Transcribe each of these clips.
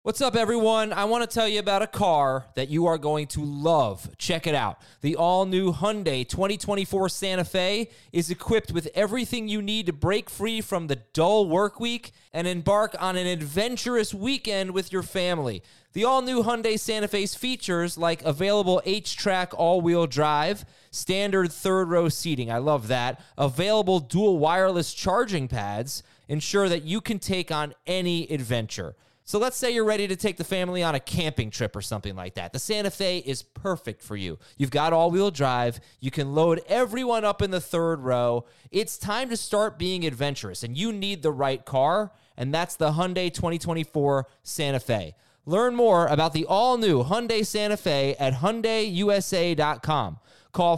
What's up, everyone? I want to tell you about a car that you are going to love. Check it out. The all-new Hyundai 2024 Santa Fe is equipped with everything you need to break free from the dull work week and embark on an adventurous weekend with your family. The all-new Hyundai Santa Fe's features like available H-Track all-wheel drive, standard third-row seating, I love that, available dual wireless charging pads, ensure that you can take on any adventure. So let's say you're ready to take the family on a camping trip or something like that. The Santa Fe is perfect for you. You've got all-wheel drive. You can load everyone up in the third row. It's time to start being adventurous, and you need the right car, and that's the Hyundai 2024 Santa Fe. Learn more about the all-new Hyundai Santa Fe at HyundaiUSA.com. Call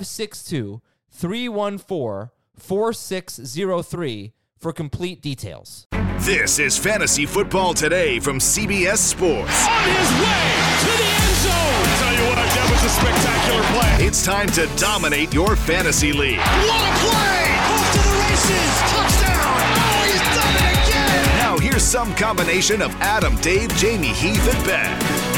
562-314-4603 for complete details. This is Fantasy Football Today from CBS Sports. On his way to the end zone. I tell you what, that was a spectacular play. It's time to dominate your fantasy league. What a play! Off to the races. Touchdown. Oh, he's done it again. Now here's some combination of Adam, Dave, Jamie, Heath, and Ben.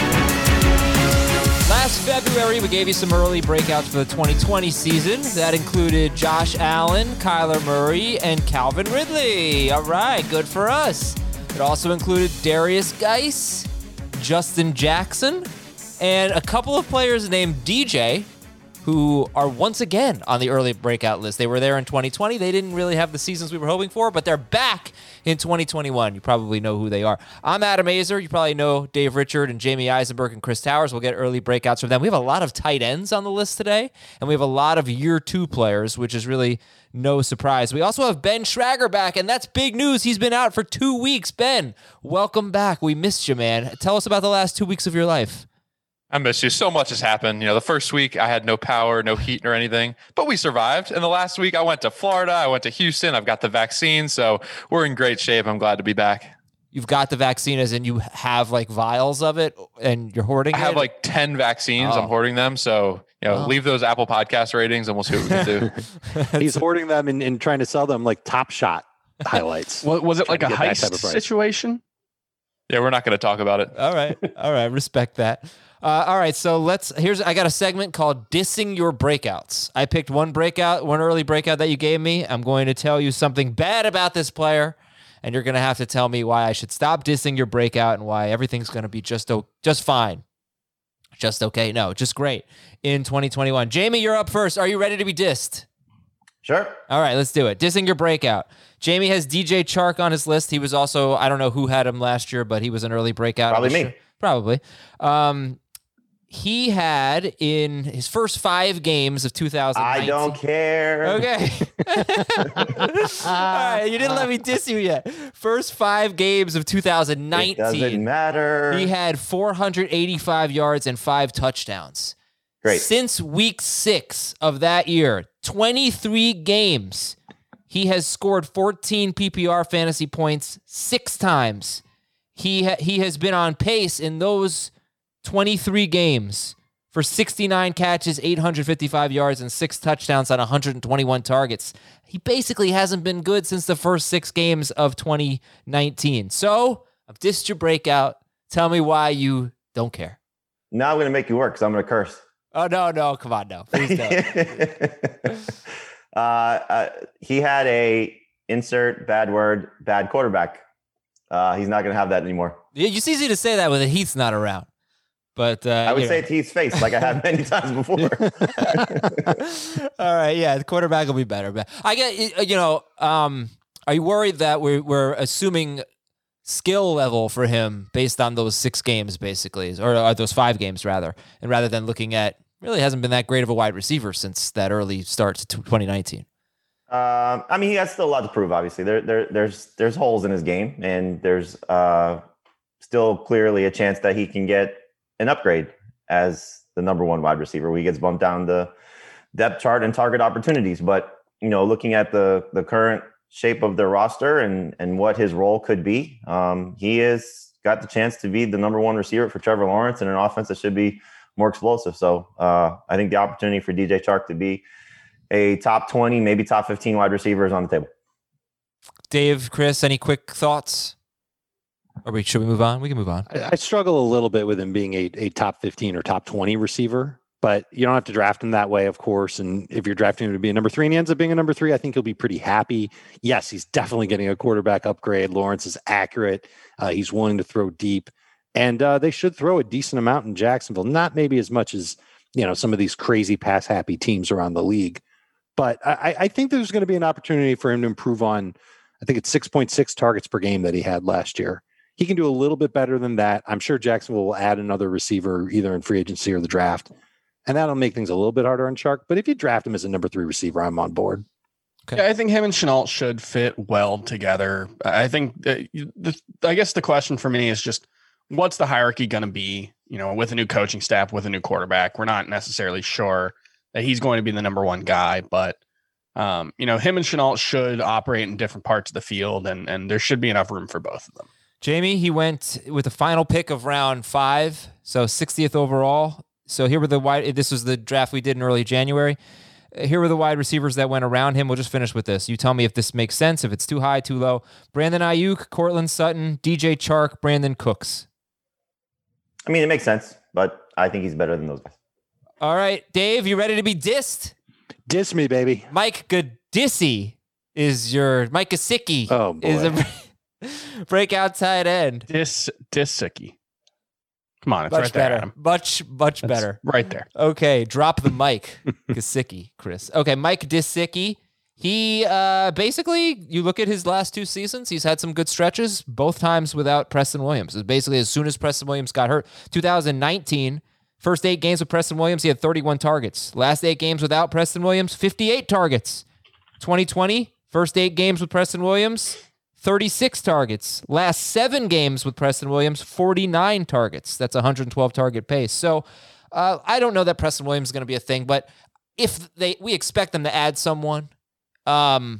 Last February, we gave you some early breakouts for the 2020 season. That included Josh Allen, Kyler Murray, and Calvin Ridley. All right, good for us. It also included Darius Geis, Justin Jackson, and a couple of players named DJ, who are once again on the early breakout list. They were there in 2020. They didn't really have the seasons we were hoping for, but they're back in 2021. You probably know who they are. I'm Adam Azer. You probably know Dave Richard and Jamie Eisenberg and Chris Towers. We'll get early breakouts from them. We have a lot of tight ends on the list today, and we have a lot of year two players, which is really no surprise. We also have Ben Schrager back, and that's big news. He's been out for 2 weeks. Ben, welcome back. We missed you, man. Tell us about the last 2 weeks of your life. I miss you. So much has happened. You know, the first week I had no power, no heat or anything, but we survived. And the last week I went to Florida. I went to Houston. I've got the vaccine. So we're in great shape. I'm glad to be back. You've got the vaccine as in you have like vials of it and you're hoarding it? I have like 10 vaccines. I'm hoarding them. So, you know, leave those Apple Podcast ratings and we'll see what we can do. He's hoarding them and trying to sell them like Top Shot highlights. Was it like a heist situation? Yeah, we're not going to talk about it. All right. Respect that. All right, so I got a segment called Dissing Your Breakouts. I picked one early breakout that you gave me. I'm going to tell you something bad about this player, and you're going to have to tell me why I should stop dissing your breakout and why everything's going to be just fine. Just okay? No, just great in 2021. Jamie, you're up first. Are you ready to be dissed? Sure. All right, let's do it. Dissing your breakout. Jamie has DJ Chark on his list. He was also, I don't know who had him last year, but he was an early breakout. Probably me. Probably. He had in his first 5 games of 2019. I don't care. Okay. All right, you didn't let me diss you yet. First 5 games of 2019. It doesn't matter. He had 485 yards and 5 touchdowns. Great. Since week 6 of that year, 23 games, he has scored 14 PPR fantasy points 6 times. He has been on pace in those 23 games for 69 catches, 855 yards, and 6 touchdowns on 121 targets. He basically hasn't been good since the first 6 games of 2019. So, I've dissed your breakout. Tell me why you don't care. Now I'm going to make you work because I'm going to curse. Oh, no. Come on, no. Please don't. He had a insert bad word, bad quarterback. He's not going to have that anymore. It's easy to say that when Heath's not around. But I would say it to his face, like I have many times before. All right, yeah, the quarterback will be better. But I get, are you worried that we're assuming skill level for him based on those 6 games, basically, or those 5 games rather, and rather than looking at really hasn't been that great of a wide receiver since that early start to 2019. I mean, he has still a lot to prove. Obviously, there's holes in his game, and there's still clearly a chance that he can get an upgrade as the number 1 wide receiver. He gets bumped down the depth chart and target opportunities. But, looking at the current shape of their roster and what his role could be, he has got the chance to be the number 1 receiver for Trevor Lawrence in an offense that should be more explosive. So I think the opportunity for DJ Chark to be a top 20, maybe top 15 wide receiver is on the table. Dave, Chris, any quick thoughts? Or should we move on? We can move on. I struggle a little bit with him being a top 15 or top 20 receiver, but you don't have to draft him that way, of course. And if you're drafting him to be a number 3 and he ends up being a number 3, I think he'll be pretty happy. Yes, he's definitely getting a quarterback upgrade. Lawrence is accurate. He's willing to throw deep. And they should throw a decent amount in Jacksonville. Not maybe as much as, some of these crazy pass-happy teams around the league. But I think there's going to be an opportunity for him to improve on, I think it's 6.6 targets per game that he had last year. He can do a little bit better than that. I'm sure Jacksonville will add another receiver either in free agency or the draft. And that'll make things a little bit harder on Chark. But if you draft him as a number 3 receiver, I'm on board. Okay. Yeah, I think him and Shenault should fit well together. I think I guess the question for me is just what's the hierarchy going to be, with a new coaching staff, with a new quarterback. We're not necessarily sure that he's going to be the number 1 guy, but him and Shenault should operate in different parts of the field and there should be enough room for both of them. Jamie, he went with the final pick of round 5, so 60th overall. So here were this was the draft we did in early January. Here were the wide receivers that went around him. We'll just finish with this. You tell me if this makes sense, if it's too high, too low. Brandon Ayuk, Courtland Sutton, DJ Chark, Brandon Cooks. I mean, it makes sense, but I think he's better than those guys. All right, Dave, you ready to be dissed? Diss me, baby. Mike Gesicki is your Mike Gesicki. Oh, boy. Is a breakout tight end. Gesicki. Come on, it's much right better. there, Adam. Much That's better. Right there. Okay, drop the mic, Gesicki, Chris. Okay, Mike Gesicki. He basically, you look at his last 2 seasons, he's had some good stretches, both times without Preston Williams. It's basically as soon as Preston Williams got hurt. 2019, first 8 games with Preston Williams, he had 31 targets. Last 8 games without Preston Williams, 58 targets. 2020, first 8 games with Preston Williams, 36 targets. Last 7 games with Preston Williams, 49 targets. That's a 112 target pace. So I don't know that Preston Williams is going to be a thing, but if we expect them to add someone, how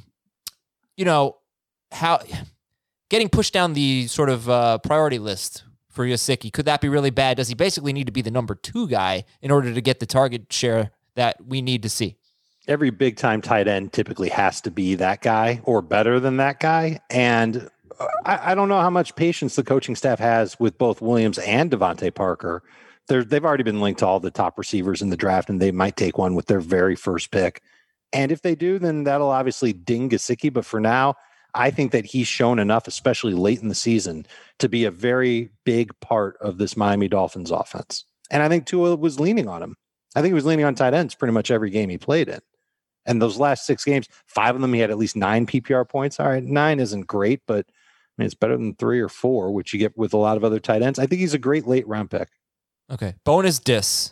getting pushed down the sort of priority list for Gesicki, could that be really bad? Does he basically need to be the number 2 guy in order to get the target share that we need to see? Every big time tight end typically has to be that guy or better than that guy. And I don't know how much patience the coaching staff has with both Williams and Devontae Parker. They've already been linked to all the top receivers in the draft, and they might take one with their very first pick. And if they do, then that'll obviously ding Gesicki. But for now, I think that he's shown enough, especially late in the season, to be a very big part of this Miami Dolphins offense. And I think Tua was leaning on him. I think he was leaning on tight ends pretty much every game he played in. And those last 6 games, 5 of them, he had at least 9 PPR points. All right, 9 isn't great, but it's better than 3 or 4, which you get with a lot of other tight ends. I think he's a great late round pick. Okay, bonus diss.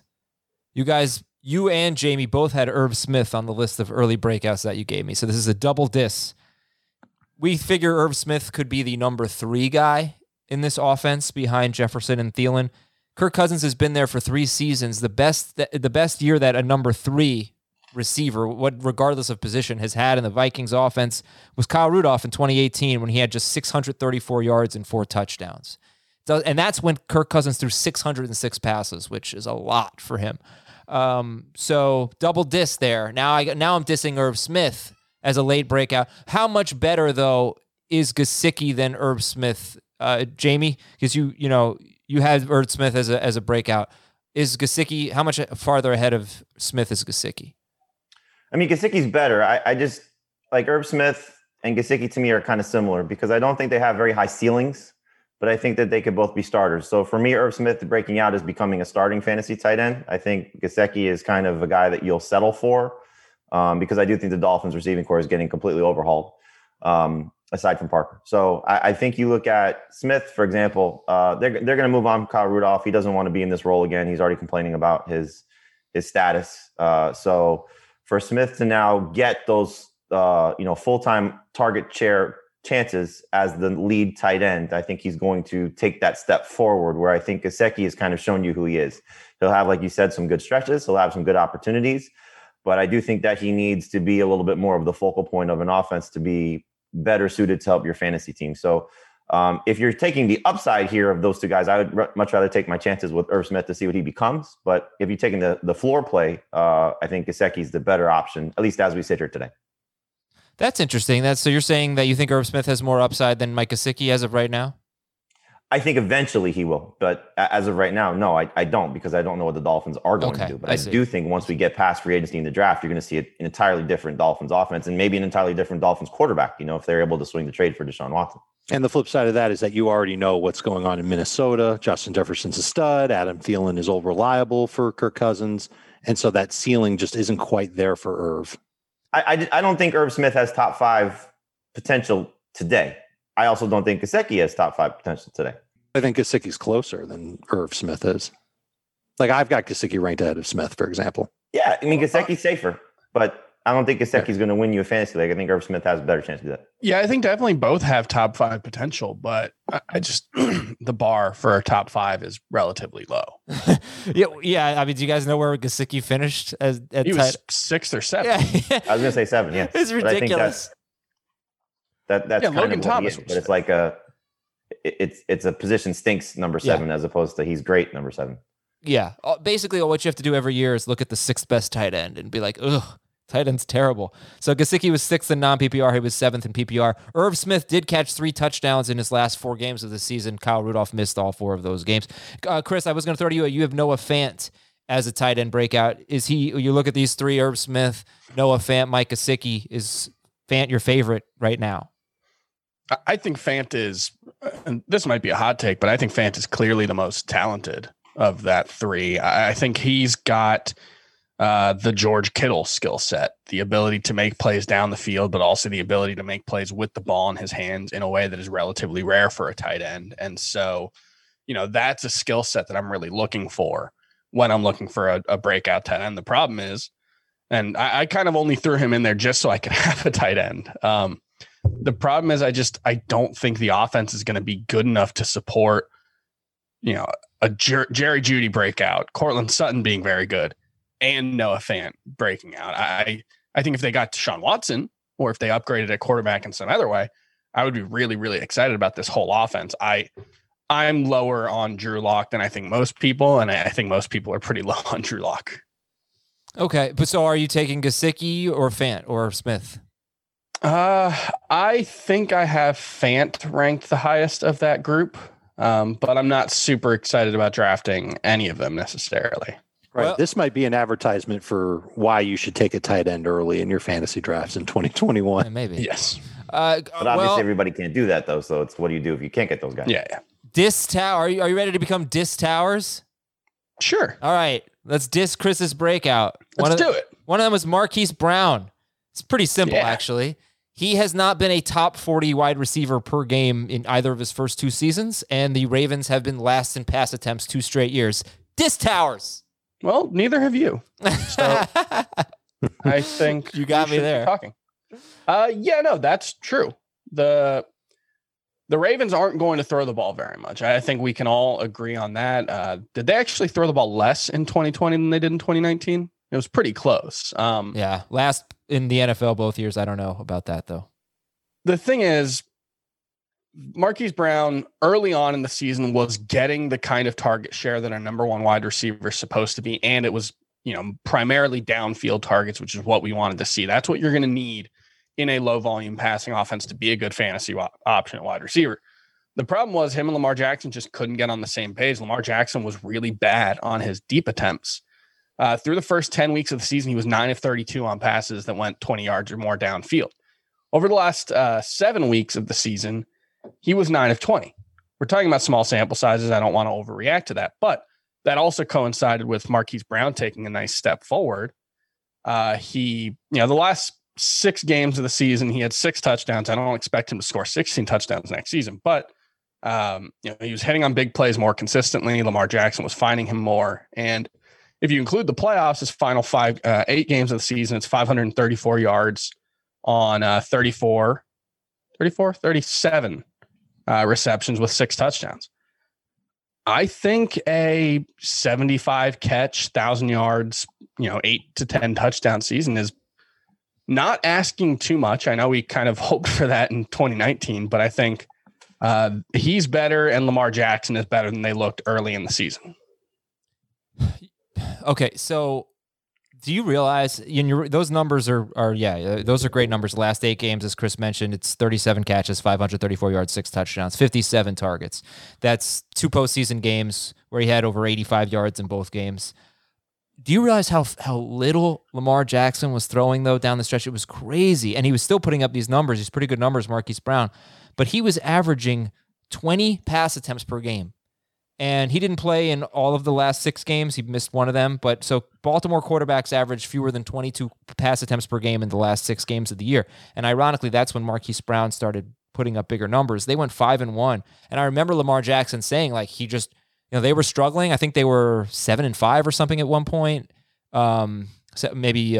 You and Jamie both had Irv Smith on the list of early breakouts that you gave me. So this is a double diss. We figure Irv Smith could be the number 3 guy in this offense behind Jefferson and Thielen. Kirk Cousins has been there for 3 seasons. The best year that a number 3 receiver, regardless of position, has had in the Vikings offense was Kyle Rudolph in 2018 when he had just 634 yards and 4 touchdowns. And that's when Kirk Cousins threw 606 passes, which is a lot for him. So double diss there. Now I'm dissing Irv Smith as a late breakout. How much better though is Gesicki than Irv Smith, Jamie? Because you had Irv Smith as a breakout. Is Gesicki, how much farther ahead of Smith is Gesicki? I mean, Gesicki's better. I just like Irv Smith and Gesicki to me are kind of similar because I don't think they have very high ceilings, but I think that they could both be starters. So for me, Irv Smith breaking out is becoming a starting fantasy tight end. I think Gesicki is kind of a guy that you'll settle for because I do think the Dolphins receiving core is getting completely overhauled aside from Parker. So I think you look at Smith, for example, they're going to move on from Kyle Rudolph. He doesn't want to be in this role again. He's already complaining about his status. So for Smith to now get those, full-time target share chances as the lead tight end, I think he's going to take that step forward where I think Gesicki has kind of shown you who he is. He'll have, like you said, some good stretches. He'll have some good opportunities, but I do think that he needs to be a little bit more of the focal point of an offense to be better suited to help your fantasy team. So if you're taking the upside here of those 2 guys, I would much rather take my chances with Irv Smith to see what he becomes. But if you're taking the floor play, I think Gesicki's the better option, at least as we sit here today. That's interesting. So you're saying that you think Irv Smith has more upside than Mike Gesicki as of right now? I think eventually he will, but as of right now, no, I don't, because I don't know what the Dolphins are going to do. But I do think once we get past free agency in the draft, you're going to see an entirely different Dolphins offense and maybe an entirely different Dolphins quarterback, if they're able to swing the trade for Deshaun Watson. And the flip side of that is that you already know what's going on in Minnesota. Justin Jefferson's a stud. Adam Thielen is old reliable for Kirk Cousins. And so that ceiling just isn't quite there for Irv. I don't think Irv Smith has top 5 potential today. I also don't think Gesicki has top 5 potential today. I think Gesicki's closer than Irv Smith is. Like, I've got Gesicki ranked ahead of Smith, for example. Yeah, I mean, Gesicki's safer, but I don't think Gesicki's going to win you a fantasy league. I think Irv Smith has a better chance to do that. Yeah, I think definitely both have top 5 potential, but I just the bar for a top 5 is relatively low. Yeah. I mean, do you guys know where Gesicki finished? He was 6th or 7th. Yeah. I was going to say 7. Yeah, It's ridiculous. That's kind Logan of Thomas, but it's like it's a position stinks number 7 as opposed to he's great number 7. Yeah. Basically, what you have to do every year is look at the 6th best tight end and be like, ugh, tight end's terrible. So Gesicki was 6th in non-PPR. He was 7th in PPR. Irv Smith did catch 3 touchdowns in his last 4 games of the season. Kyle Rudolph missed all 4 of those games. Chris, I was going to throw to you. You have Noah Fant as a tight end breakout. Is he? You look at these 3: Irv Smith, Noah Fant, Mike Gesicki. Is Fant your favorite right now? I think Fant is, and this might be a hot take, but I think Fant is clearly the most talented of that 3. I think he's got the George Kittle skill set, the ability to make plays down the field, but also the ability to make plays with the ball in his hands in a way that is relatively rare for a tight end. And so, that's a skill set that I'm really looking for when I'm looking for a breakout tight end. The problem is, and I kind of only threw him in there just so I could have a tight end. The problem is I don't think the offense is going to be good enough to support, a Jerry Jeudy breakout, Cortland Sutton being very good, and Noah Fant breaking out. I think if they got Deshaun Watson, or if they upgraded a quarterback in some other way, I would be really, really excited about this whole offense. I'm lower on Drew Lock than I think most people, and I think most people are pretty low on Drew Lock. Okay, but so are you taking Gesicki or Fant or Smith? I think I have Fant ranked the highest of that group, but I'm not super excited about drafting any of them necessarily. Right. Well, this might be an advertisement for why you should take a tight end early in your fantasy drafts in 2021. Maybe. Yes. But obviously everybody can't do that, though. So it's what do you do if you can't get those guys? Yeah. Diss Tower. Are you ready to become Diss Towers? Sure. All right. Let's diss Chris's breakout. Let's do it. One of them was Marquise Brown. It's pretty simple, actually. He has not been a top 40 wide receiver per game in either of his first 2 seasons, and the Ravens have been last in pass attempts 2 straight years. Diss Towers. Well, neither have you. So I think you got me there. Talking. Yeah, no, that's true. The Ravens aren't going to throw the ball very much. I think we can all agree on that. Did they actually throw the ball less in 2020 than they did in 2019? It was pretty close. Yeah, last in the NFL both years. I don't know about that, though. The thing is, Marquise Brown early on in the season was getting the kind of target share that a number 1 wide receiver is supposed to be. And it was, primarily downfield targets, which is what we wanted to see. That's what you're going to need in a low volume passing offense to be a good fantasy option at wide receiver. The problem was him and Lamar Jackson just couldn't get on the same page. Lamar Jackson was really bad on his deep attempts. Through the first 10 weeks of the season, he was 9 of 32 on passes that went 20 yards or more downfield. Over the last 7 weeks of the season, he was 9 of 20. We're talking about small sample sizes. I don't want to overreact to that, but that also coincided with Marquise Brown taking a nice step forward. The last 6 games of the season, he had 6 touchdowns. I don't expect him to score 16 touchdowns next season, but he was hitting on big plays more consistently. Lamar Jackson was finding him more. And if you include the playoffs, his final 8 games of the season, it's 534 yards on 37 receptions with 6 touchdowns. I think a 75 catch, 1,000 yards, 8 to 10 touchdown season is not asking too much. I know we kind of hoped for that in 2019, but I think he's better and Lamar Jackson is better than they looked early in the season. Okay, so Do you realize those numbers are those are great numbers. Last 8 games, as Chris mentioned, it's 37 catches, 534 yards, 6 touchdowns, 57 targets. That's 2 postseason games where he had over 85 yards in both games. Do you realize how little Lamar Jackson was throwing, though, down the stretch? It was crazy. And he was still putting up these numbers, these pretty good numbers, Marquise Brown. But he was averaging 20 pass attempts per game. And he didn't play in all of the last 6 games. He missed one of them. But so Baltimore quarterbacks average fewer than 22 pass attempts per game in the last 6 games of the year. And ironically, that's when Marquise Brown started putting up bigger numbers. They went 5-1. And I remember Lamar Jackson saying, like, he just, they were struggling. I think they were 7-5 or something at one point. So maybe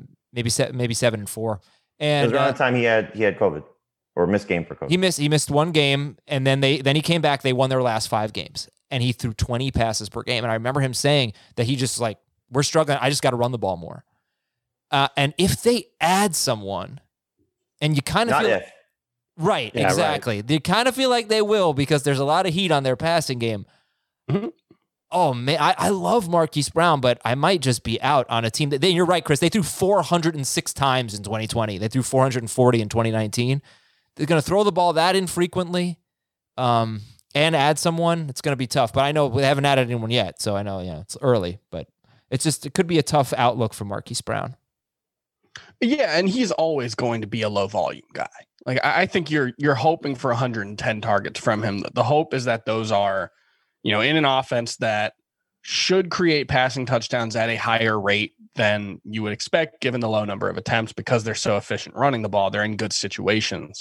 7-4. And it was around the time he had COVID or missed game for COVID. He missed one game, and then he came back. They won their last 5 games. And he threw 20 passes per game. And I remember him saying that he just like, we're struggling. I just got to run the ball more. And if they add someone, and you kind of feel right, yeah, exactly. Right. They kind of feel like they will because there's a lot of heat on their passing game. Mm-hmm. Oh man, I love Marquise Brown, but I might just be out on a team that. You're right, Chris. They threw 406 times in 2020. They threw 440 in 2019. They're going to throw the ball that infrequently. And add someone, it's going to be tough. But I know we haven't added anyone yet, so I know it's early. But it could be a tough outlook for Marquise Brown. Yeah, and he's always going to be a low volume guy. Like I think you're hoping for 110 targets from him. The hope is that those are, in an offense that should create passing touchdowns at a higher rate than you would expect, given the low number of attempts, because they're so efficient running the ball. They're in good situations.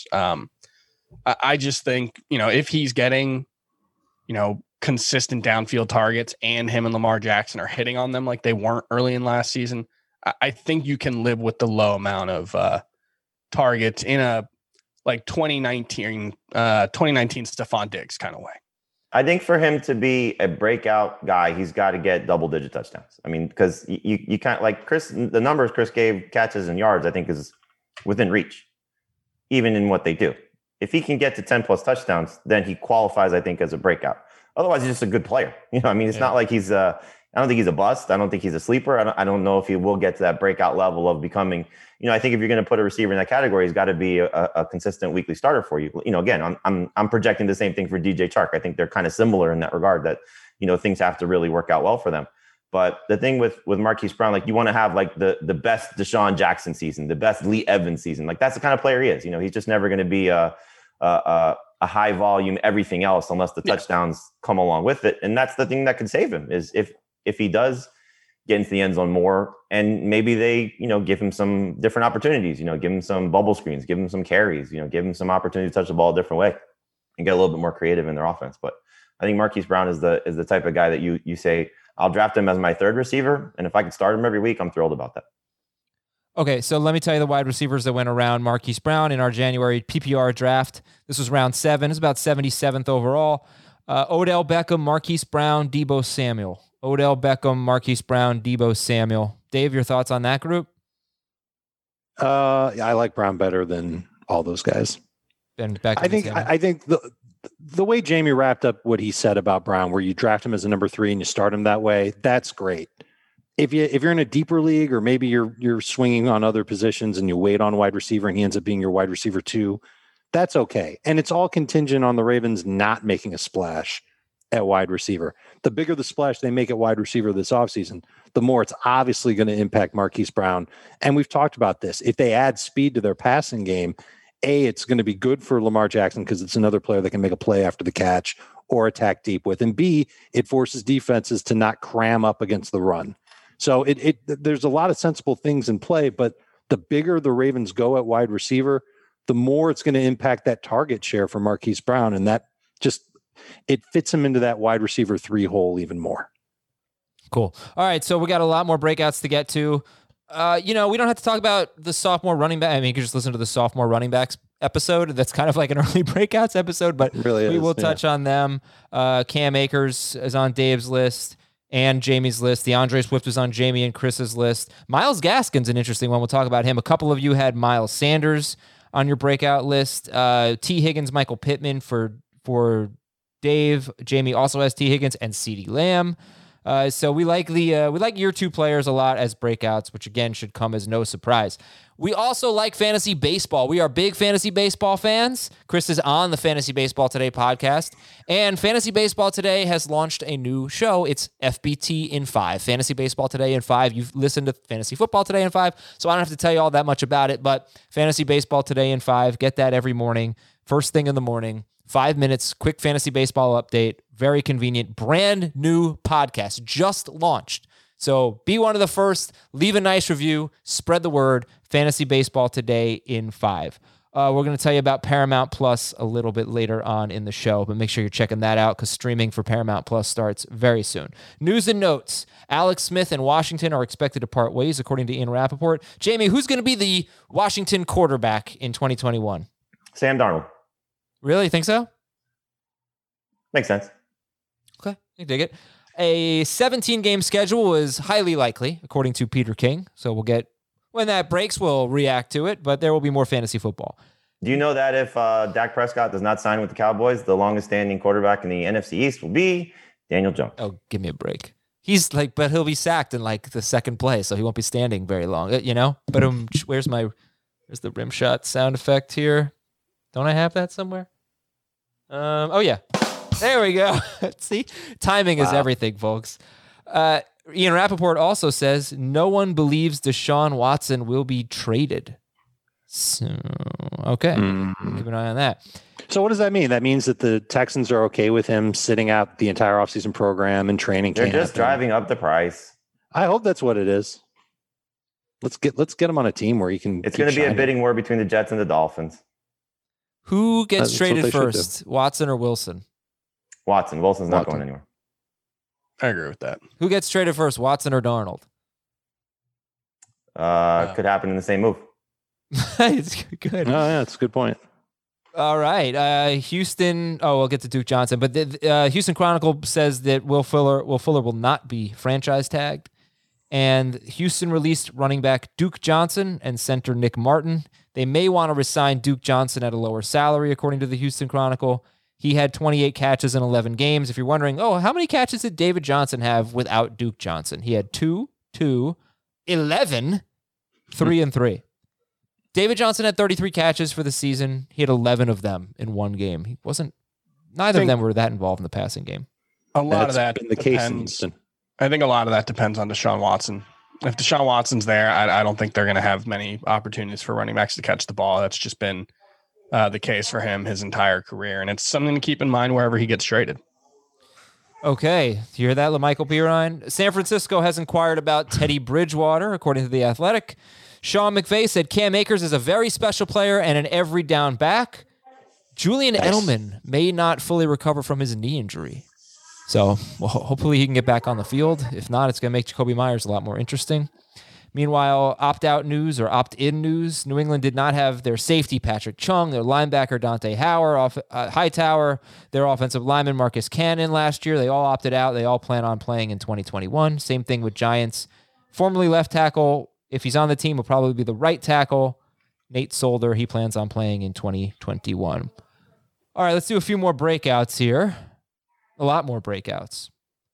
I just think, if he's getting, consistent downfield targets and him and Lamar Jackson are hitting on them like they weren't early in last season, I think you can live with the low amount of targets in a like 2019 Stephon Diggs kind of way. I think for him to be a breakout guy, he's got to get double-digit touchdowns. I mean, because you can't, like Chris, the numbers Chris gave, catches and yards, I think is within reach, even in what they do. If he can get to 10 plus touchdowns, then he qualifies, I think, as a breakout. Otherwise, he's just a good player. It's not like he's I don't think he's a bust. I don't think he's a sleeper. I don't know if he will get to that breakout level of becoming, I think if you're going to put a receiver in that category, he's got to be a consistent weekly starter for you. Again, I'm projecting the same thing for DJ Chark. I think they're kind of similar in that regard that, things have to really work out well for them. But the thing with Marquise Brown, like you want to have like the best Deshaun Jackson season, the best Lee Evans season. Like that's the kind of player he is. He's just never going to be a high volume everything else unless the touchdowns come along with it. And that's the thing that could save him is if he does get into the end zone more and maybe they, give him some different opportunities, give him some bubble screens, give him some carries, give him some opportunity to touch the ball a different way and get a little bit more creative in their offense. But I think Marquise Brown is the type of guy that you say, I'll draft him as my 3rd receiver. And if I could start him every week, I'm thrilled about that. Okay, so let me tell you the wide receivers that went around Marquise Brown in our January PPR draft. This was round 7. It's about 77th overall. Odell Beckham, Marquise Brown, Deebo Samuel. Odell Beckham, Marquise Brown, Deebo Samuel. Dave, your thoughts on that group? I like Brown better than all those guys. And Beckham. I think the way Jamie wrapped up what he said about Brown, where you draft him as a number 3 and you start him that way, that's great. If you're in a deeper league or maybe you're swinging on other positions and you wait on wide receiver and he ends up being your wide receiver 2, that's okay. And it's all contingent on the Ravens not making a splash at wide receiver. The bigger the splash they make at wide receiver this offseason, the more it's obviously going to impact Marquise Brown. And we've talked about this. If they add speed to their passing game, A, it's going to be good for Lamar Jackson because it's another player that can make a play after the catch or attack deep with. And B, it forces defenses to not cram up against the run. So there's a lot of sensible things in play, but the bigger the Ravens go at wide receiver, the more it's going to impact that target share for Marquise Brown. And that it fits him into that wide receiver 3 hole even more. Cool. All right. So we got a lot more breakouts to get to. We don't have to talk about the sophomore running back. I mean, you can just listen to the sophomore running backs episode. That's kind of like an early breakouts episode, but really we will touch on them. Cam Akers is on Dave's list and Jamie's list. DeAndre Swift was on Jamie and Chris's list. Myles Gaskin's an interesting one. We'll talk about him. A couple of you had Miles Sanders on your breakout list. T. Higgins, Michael Pittman for Dave. Jamie also has T. Higgins and CeeDee Lamb. So we like year 2 players a lot as breakouts, which again should come as no surprise. We also like fantasy baseball. We are big fantasy baseball fans. Chris is on the Fantasy Baseball Today podcast, and Fantasy Baseball Today has launched a new show. It's FBT in 5. Fantasy Baseball Today in 5. You've listened to Fantasy Football Today in 5, so I don't have to tell you all that much about it, but Fantasy Baseball Today in 5, get that every morning, first thing in the morning, 5 minutes, quick fantasy baseball update, very convenient, brand new podcast, just launched. So be one of the first, leave a nice review, spread the word, Fantasy Baseball Today in 5. We're going to tell you about Paramount Plus a little bit later on in the show, but make sure you're checking that out because streaming for Paramount Plus starts very soon. News and notes. Alex Smith and Washington are expected to part ways, according to Ian Rappaport. Jamie, who's going to be the Washington quarterback in 2021? Sam Darnold. Really? Think so? Makes sense. Okay, I dig it. A 17-game schedule is highly likely, according to Peter King. So we'll get, when that breaks, we'll react to it, but there will be more fantasy football. Do you know that if Dak Prescott does not sign with the Cowboys, the longest standing quarterback in the NFC East will be Daniel Jones? Oh, give me a break. He's like, but he'll be sacked in like the second play, so he won't be standing very long, you know? But where's the rim shot sound effect here? Don't I have that somewhere? Oh yeah. There we go. See, timing is everything, folks. Ian Rappaport also says no one believes Deshaun Watson will be traded. So, okay. Keep an eye on that. So what does that mean? That means that the Texans are okay with him sitting out the entire offseason program and training camp. They're just driving up the price. I hope that's what it is. Let's get him on a team where he can. It's going to be a bidding war between the Jets and the Dolphins. Who gets traded first, Watson or Wilson? Watson. Wilson's not going anywhere. I agree with that. Who gets traded first, Watson or Darnold? Could happen in the same move. It's good. Oh, yeah, that's a good point. All right. Houston. Oh, we'll get to Duke Johnson. But the Houston Chronicle says that Will Fuller will not be franchise tagged. And Houston released running back Duke Johnson and center Nick Martin. They may want to resign Duke Johnson at a lower salary, according to the Houston Chronicle. He had 28 catches in 11 games. If you're wondering, how many catches did David Johnson have without Duke Johnson? He had 2, 11, 3, and 3. David Johnson had 33 catches for the season. He had 11 of them in one game. Neither of them were that involved in the passing game. A lot of that been the case in Houston. I think a lot of that depends on Deshaun Watson. If Deshaun Watson's there, I don't think they're going to have many opportunities for running backs to catch the ball. That's just been the case for him his entire career, and it's something to keep in mind wherever he gets traded. Okay, you hear that, LaMichael Pirine? San Francisco has inquired about Teddy Bridgewater, according to The Athletic. Sean McVay said Cam Akers is a very special player and an every down back. Julian Edelman may not fully recover from his knee injury. So hopefully he can get back on the field. If not, it's going to make Jacoby Myers a lot more interesting. Meanwhile, opt-out news or opt-in news, New England did not have their safety, Patrick Chung, their linebacker, Dante Hightower, their offensive lineman, Marcus Cannon, last year. They all opted out. They all plan on playing in 2021. Same thing with Giants. Formerly left tackle, if he's on the team, will probably be the right tackle. Nate Solder, he plans on playing in 2021. All right, let's do a few more breakouts here. A lot more breakouts.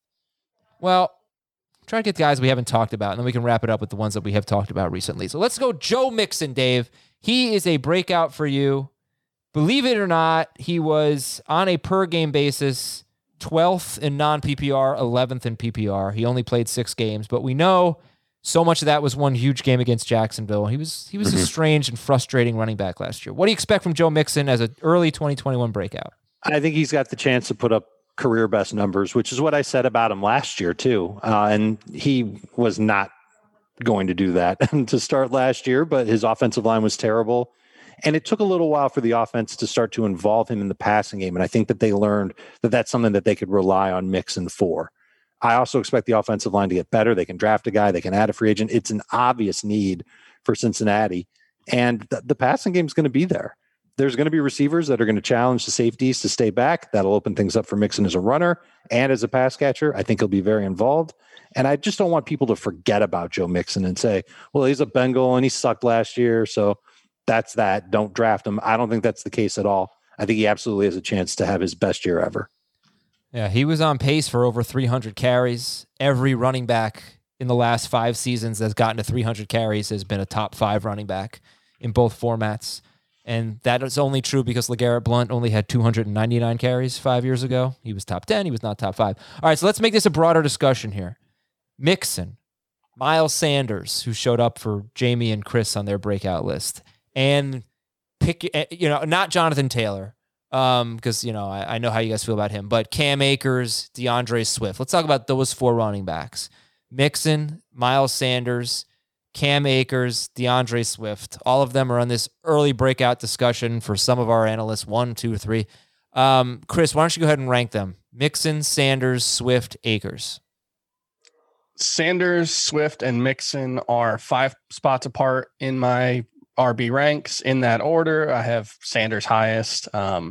Well, try to get guys we haven't talked about, and then we can wrap it up with the ones that we have talked about recently. So let's go Joe Mixon, Dave. He is a breakout for you. Believe it or not, he was on a per-game basis 12th in non-PPR, 11th in PPR. He only played 6 games, but we know so much of that was one huge game against Jacksonville. He was a strange and frustrating running back last year. What do you expect from Joe Mixon as an early 2021 breakout? I think he's got the chance to put up career best numbers, which is what I said about him last year too. And he was not going to do that to start last year, but his offensive line was terrible. And it took a little while for the offense to start to involve him in the passing game. And I think that they learned that that's something that they could rely on Mixon for. I also expect the offensive line to get better. They can draft a guy. They can add a free agent. It's an obvious need for Cincinnati. And the passing game is going to be there. There's going to be receivers that are going to challenge the safeties to stay back. That'll open things up for Mixon as a runner and as a pass catcher. I think he'll be very involved. And I just don't want people to forget about Joe Mixon and say, well, he's a Bengal and he sucked last year, so that's that. Don't draft him. I don't think that's the case at all. I think he absolutely has a chance to have his best year ever. Yeah, he was on pace for over 300 carries. Every running back in the last 5 seasons that's gotten to 300 carries has been a top 5 running back in both formats. And that is only true because LeGarrette Blount only had 299 carries 5 years ago. He was top 10. He was not top 5. All right, so let's make this a broader discussion here. Mixon, Miles Sanders, who showed up for Jamie and Chris on their breakout list, and not Jonathan Taylor, because I know how you guys feel about him, but Cam Akers, DeAndre Swift. Let's talk about those 4 running backs: Mixon, Miles Sanders, Cam Akers, DeAndre Swift. All of them are on this early breakout discussion for some of our analysts, 1, 2, 3. Chris, why don't you go ahead and rank them? Mixon, Sanders, Swift, Akers. Sanders, Swift, and Mixon are 5 spots apart in my RB ranks. In that order, I have Sanders highest.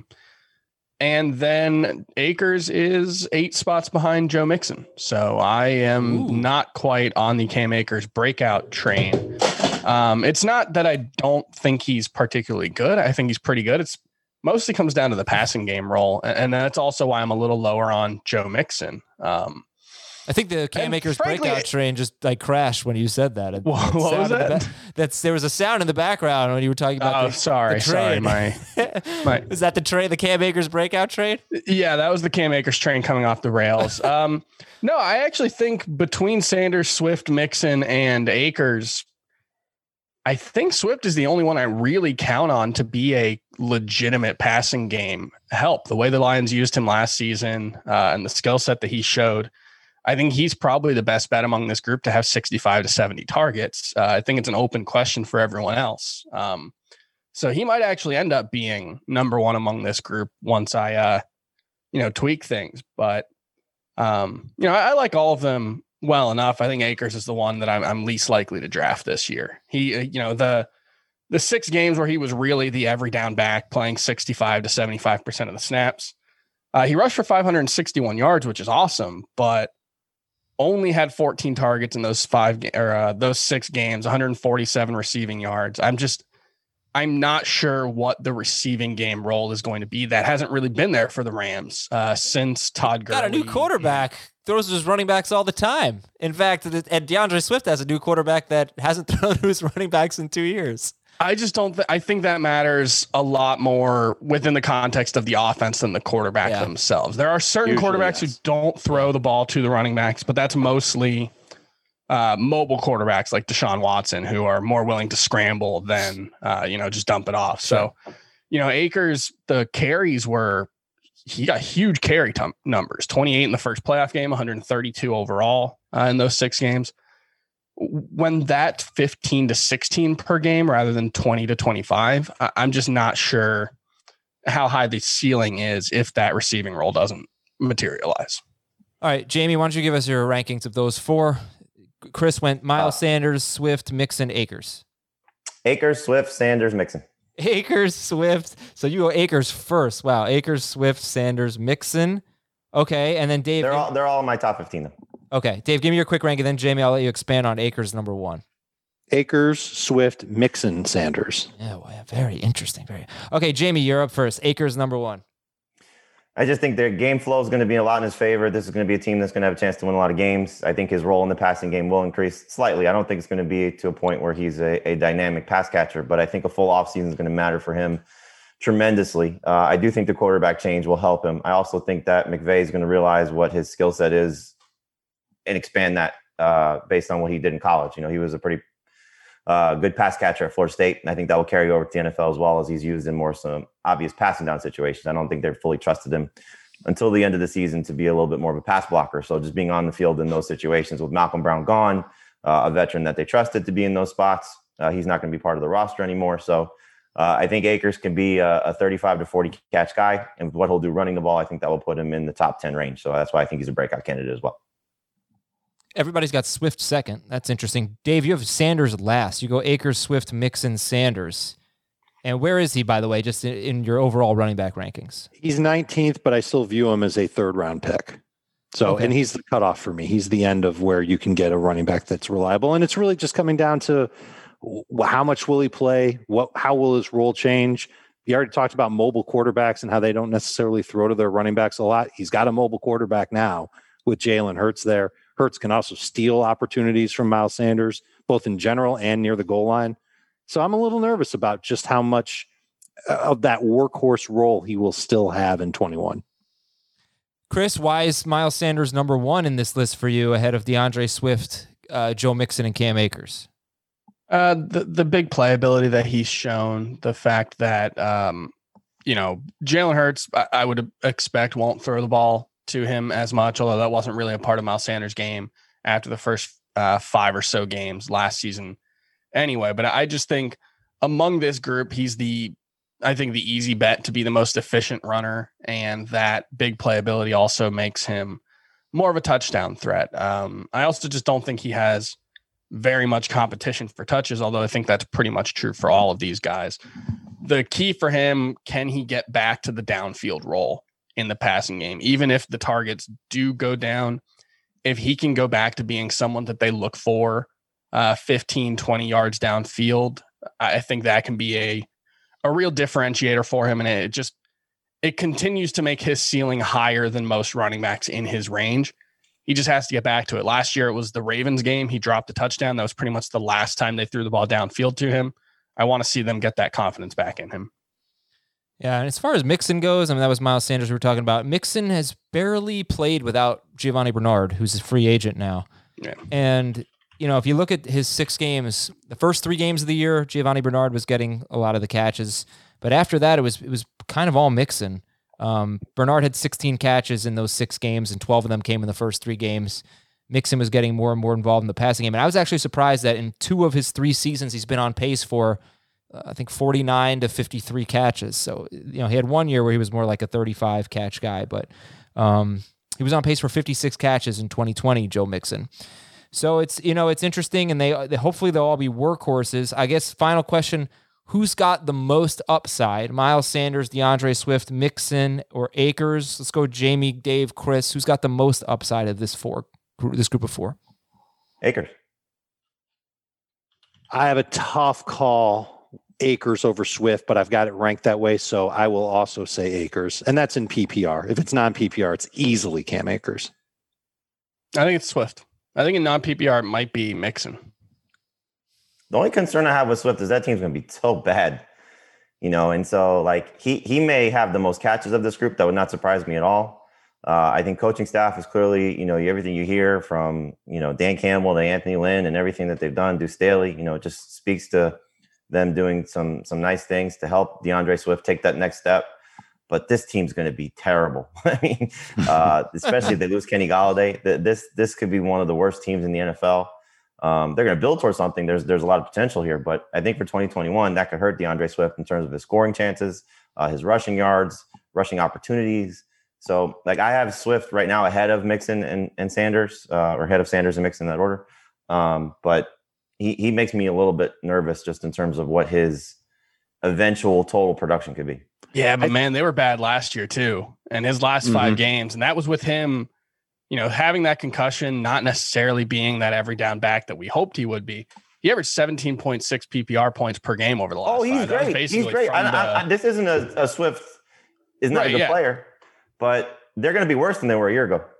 And then Akers is 8 spots behind Joe Mixon. So I am not quite on the Cam Akers breakout train. It's not that I don't think he's particularly good. I think he's pretty good. It's mostly comes down to the passing game role. And that's also why I'm a little lower on Joe Mixon. I think the Cam Akers breakout train just crashed when you said that. What was that? There was a sound in the background when you were talking about the train. Sorry. Is that the train, the Cam Akers breakout train? Yeah, that was the Cam Akers train coming off the rails. No, I actually think between Sanders, Swift, Mixon, and Akers, I think Swift is the only one I really count on to be a legitimate passing game help. The way the Lions used him last season and the skill set that he showed, I think he's probably the best bet among this group to have 65 to 70 targets. I think it's an open question for everyone else. So he might actually end up being number 1 among this group once I, tweak things. But, I like all of them well enough. I think Akers is the one that I'm least likely to draft this year. He, the 6 games where he was really the every down back playing 65 to 75% of the snaps. He rushed for 561 yards, which is awesome, but only had 14 targets in those 6 games, 147 receiving yards. I'm not sure what the receiving game role is going to be. That hasn't really been there for the Rams since Todd Gurley. Got a new quarterback. Throws his running backs all the time. In fact, and DeAndre Swift has a new quarterback that hasn't thrown to his running backs in 2 years. I just don't. I think that matters a lot more within the context of the offense than the quarterback themselves. There are certain quarterbacks who don't throw the ball to the running backs, but that's mostly mobile quarterbacks like Deshaun Watson, who are more willing to scramble than just dump it off. So, Akers, the carries he got huge carry numbers: 28 in the first playoff game, 132 overall in those 6 games. When that 15 to 16 per game rather than 20 to 25, I'm just not sure how high the ceiling is if that receiving role doesn't materialize. All right, Jamie, why don't you give us your rankings of those 4? Chris went Miles Sanders, Swift, Mixon, Akers. Akers, Swift, Sanders, Mixon. Akers, Swift. So you go Akers first. Wow. Akers, Swift, Sanders, Mixon. Okay, and then Dave. They're all in my top 15 though. Okay, Dave, give me your quick rank, and then Jamie, I'll let you expand on Akers number 1. Akers, Swift, Mixon, Sanders. Yeah, well, very interesting. Okay, Jamie, you're up first. Akers number 1. I just think their game flow is going to be a lot in his favor. This is going to be a team that's going to have a chance to win a lot of games. I think his role in the passing game will increase slightly. I don't think it's going to be to a point where he's a dynamic pass catcher, but I think a full offseason is going to matter for him tremendously. I do think the quarterback change will help him. I also think that McVay is going to realize what his skill set is and expand that based on what he did in college. He was a pretty good pass catcher at Florida State, and I think that will carry over to the NFL as well, as he's used in some obvious passing down situations. I don't think they've fully trusted him until the end of the season to be a little bit more of a pass blocker. So just being on the field in those situations with Malcolm Brown gone, a veteran that they trusted to be in those spots, he's not going to be part of the roster anymore. So I think Akers can be a 35 to 40 catch guy, and what he'll do running the ball, I think that will put him in the top 10 range. So that's why I think he's a breakout candidate as well. Everybody's got Swift second. That's interesting. Dave, you have Sanders last. You go Akers, Swift, Mixon, Sanders. And where is he, by the way, just in your overall running back rankings? He's 19th, but I still view him as a 3rd-round pick. So, okay. And he's the cutoff for me. He's the end of where you can get a running back that's reliable. And it's really just coming down to how much will he play? How will his role change? You already talked about mobile quarterbacks and how they don't necessarily throw to their running backs a lot. He's got a mobile quarterback now with Jalen Hurts there. Hurts can also steal opportunities from Miles Sanders, both in general and near the goal line. So I'm a little nervous about just how much of that workhorse role he will still have in 21. Chris, why is Miles Sanders number one in this list for you ahead of DeAndre Swift, Joe Mixon, and Cam Akers? The big playability that he's shown, the fact that, Jalen Hurts, I would expect won't throw the ball to him as much, although that wasn't really a part of Miles Sanders' game after the first 5 or so games last season anyway. But I just think among this group, he's the easy bet to be the most efficient runner, and that big playability also makes him more of a touchdown threat. I also just don't think he has very much competition for touches, although I think that's pretty much true for all of these guys. The key for him, can he get back to the downfield role in the passing game? Even if the targets do go down, if he can go back to being someone that they look for 15, 20 yards downfield, I think that can be a real differentiator for him. And it continues to make his ceiling higher than most running backs in his range. He just has to get back to it. Last year, it was the Ravens game. He dropped a touchdown. That was pretty much the last time they threw the ball downfield to him. I want to see them get that confidence back in him. Yeah, and as far as Mixon goes, that was Miles Sanders we were talking about. Mixon has barely played without Giovanni Bernard, who's a free agent now. Yeah. And, if you look at his 6 games, the first 3 games of the year, Giovanni Bernard was getting a lot of the catches. But after that, it was kind of all Mixon. Bernard had 16 catches in those 6 games, and 12 of them came in the first 3 games. Mixon was getting more and more involved in the passing game. And I was actually surprised that in 2 of his 3 seasons, he's been on pace for, I think, 49 to 53 catches. So, he had one year where he was more like a 35 catch guy, but he was on pace for 56 catches in 2020, Joe Mixon. So it's interesting, and they hopefully they'll all be workhorses. I guess final question, who's got the most upside? Miles Sanders, DeAndre Swift, Mixon, or Akers? Let's go Jamie, Dave, Chris. Who's got the most upside of this group of 4? Akers. I have a tough call, Akers over Swift, but I've got it ranked that way, so I will also say Akers. And that's in PPR. If it's non-PPR, it's easily Cam Akers. I think it's Swift. I think in non-PPR, it might be Mixon. The only concern I have with Swift is that team's going to be so bad, and so he may have the most catches of this group. That would not surprise me at all. I think coaching staff is clearly, everything you hear from, Dan Campbell to Anthony Lynn and everything that they've done, Deuce Staley, it just speaks to them doing some nice things to help DeAndre Swift take that next step. But this team's going to be terrible. I mean, especially if they lose Kenny Golladay, this could be one of the worst teams in the NFL. They're going to build towards something. There's a lot of potential here, but I think for 2021, that could hurt DeAndre Swift in terms of his scoring chances, his rushing yards, rushing opportunities. So, I have Swift right now ahead of Mixon and Sanders, or ahead of Sanders and Mixon in that order. But he makes me a little bit nervous just in terms of what his eventual total production could be. Yeah, but man, they were bad last year too, and his last 5 games, and that was with him, having that concussion, not necessarily being that every down back that we hoped he would be. He averaged 17.6 PPR points per game over the last 5. He's great. He's great. This isn't a Swift is not a good player, but they're going to be worse than they were a year ago.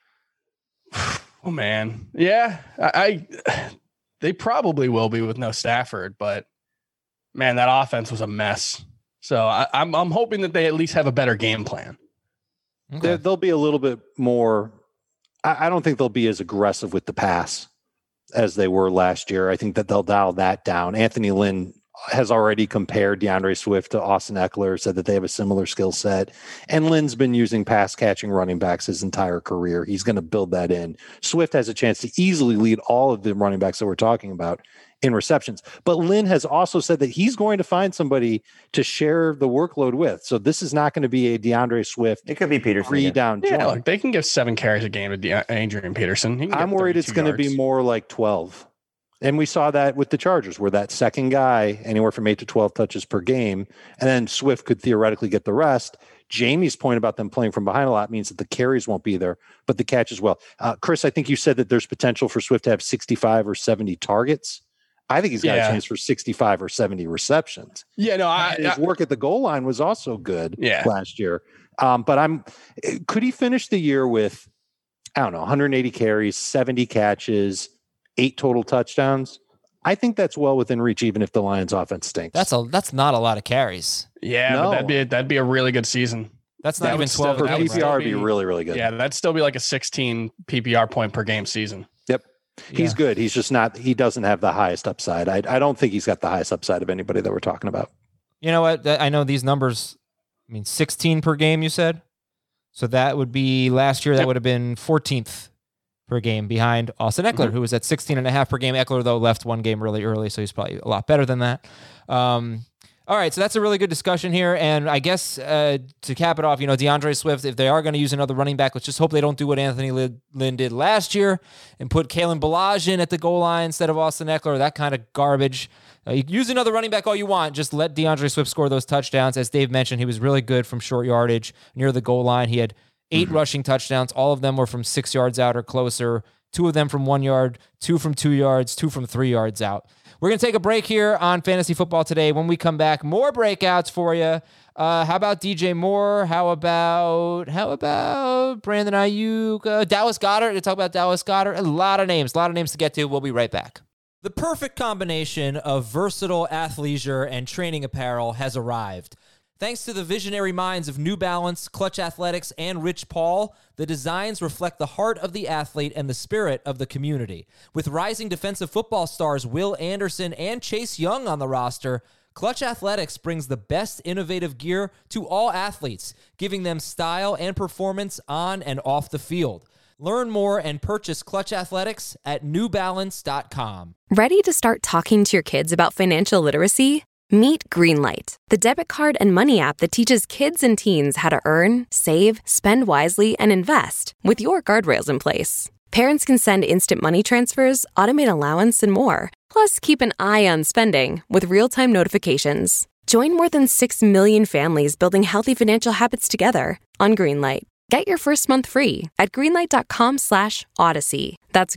Oh man, yeah, they probably will be with no Stafford, but man, that offense was a mess. So I'm hoping that they at least have a better game plan. Okay. They'll be a little bit more. I don't think they'll be as aggressive with the pass as they were last year. I think that they'll dial that down. Anthony Lynn has already compared DeAndre Swift to Austin Eckler, said that they have a similar skill set. And Lynn's been using pass catching running backs his entire career. He's going to build that in. Swift has a chance to easily lead all of the running backs that we're talking about in receptions. But Lynn has also said that he's going to find somebody to share the workload with. So this is not going to be a DeAndre Swift. It could be Peterson. 3-down joint. Look, they can give 7 carries a game to Adrian Peterson. I'm worried it's going to be more like 12. And we saw that with the Chargers, where that second guy, anywhere from 8 to 12 touches per game, and then Swift could theoretically get the rest. Jamie's point about them playing from behind a lot means that the carries won't be there, but the catch as well. Chris, I think you said that there's potential for Swift to have 65 or 70 targets. I think he's got a chance for 65 or 70 receptions. Yeah, no, his work at the goal line was also good last year. But could he finish the year with, I don't know, 180 carries, 70 catches, 8 total touchdowns? I think that's well within reach, even if the Lions offense stinks. That's not a lot of carries. Yeah, no. But that'd be a really good season. That's not even 12 for PPR. Would be really, really good. Yeah, that'd still be like a 16 PPR point per game season. Yep. He's good. He's just not, he doesn't have the highest upside. I don't think he's got the highest upside of anybody that we're talking about. You know what? I know these numbers, 16 per game, you said? So that would be last year, that would have been 14th per game behind Austin Eckler, who was at 16.5 per game. Eckler, though, left one game really early, so he's probably a lot better than that. All right, so that's a really good discussion here. And I guess to cap it off, DeAndre Swift, if they are going to use another running back, let's just hope they don't do what Anthony Lynn did last year and put Kalen Ballage in at the goal line instead of Austin Eckler, that kind of garbage. You can use another running back all you want. Just let DeAndre Swift score those touchdowns. As Dave mentioned, he was really good from short yardage near the goal line. He had 8 rushing touchdowns. All of them were from 6 yards out or closer. 2 of them from 1 yard, 2 from 2 yards, 2 from 3 yards out. We're going to take a break here on Fantasy Football Today. When we come back, more breakouts for you. How about DJ Moore? How about Brandon Ayuk? Dallas Goedert. To talk about Dallas Goedert. A lot of names to get to. We'll be right back. The perfect combination of versatile athleisure and training apparel has arrived. Thanks to the visionary minds of New Balance, Clutch Athletics, and Rich Paul, the designs reflect the heart of the athlete and the spirit of the community. With rising defensive football stars Will Anderson and Chase Young on the roster, Clutch Athletics brings the best innovative gear to all athletes, giving them style and performance on and off the field. Learn more and purchase Clutch Athletics at newbalance.com. Ready to start talking to your kids about financial literacy? Meet Greenlight, the debit card and money app that teaches kids and teens how to earn, save, spend wisely, and invest with your guardrails in place. Parents can send instant money transfers, automate allowance, and more. Plus, keep an eye on spending with real-time notifications. Join more than 6 million families building healthy financial habits together on Greenlight. Get your first month free at greenlight.com/Odyssey. That's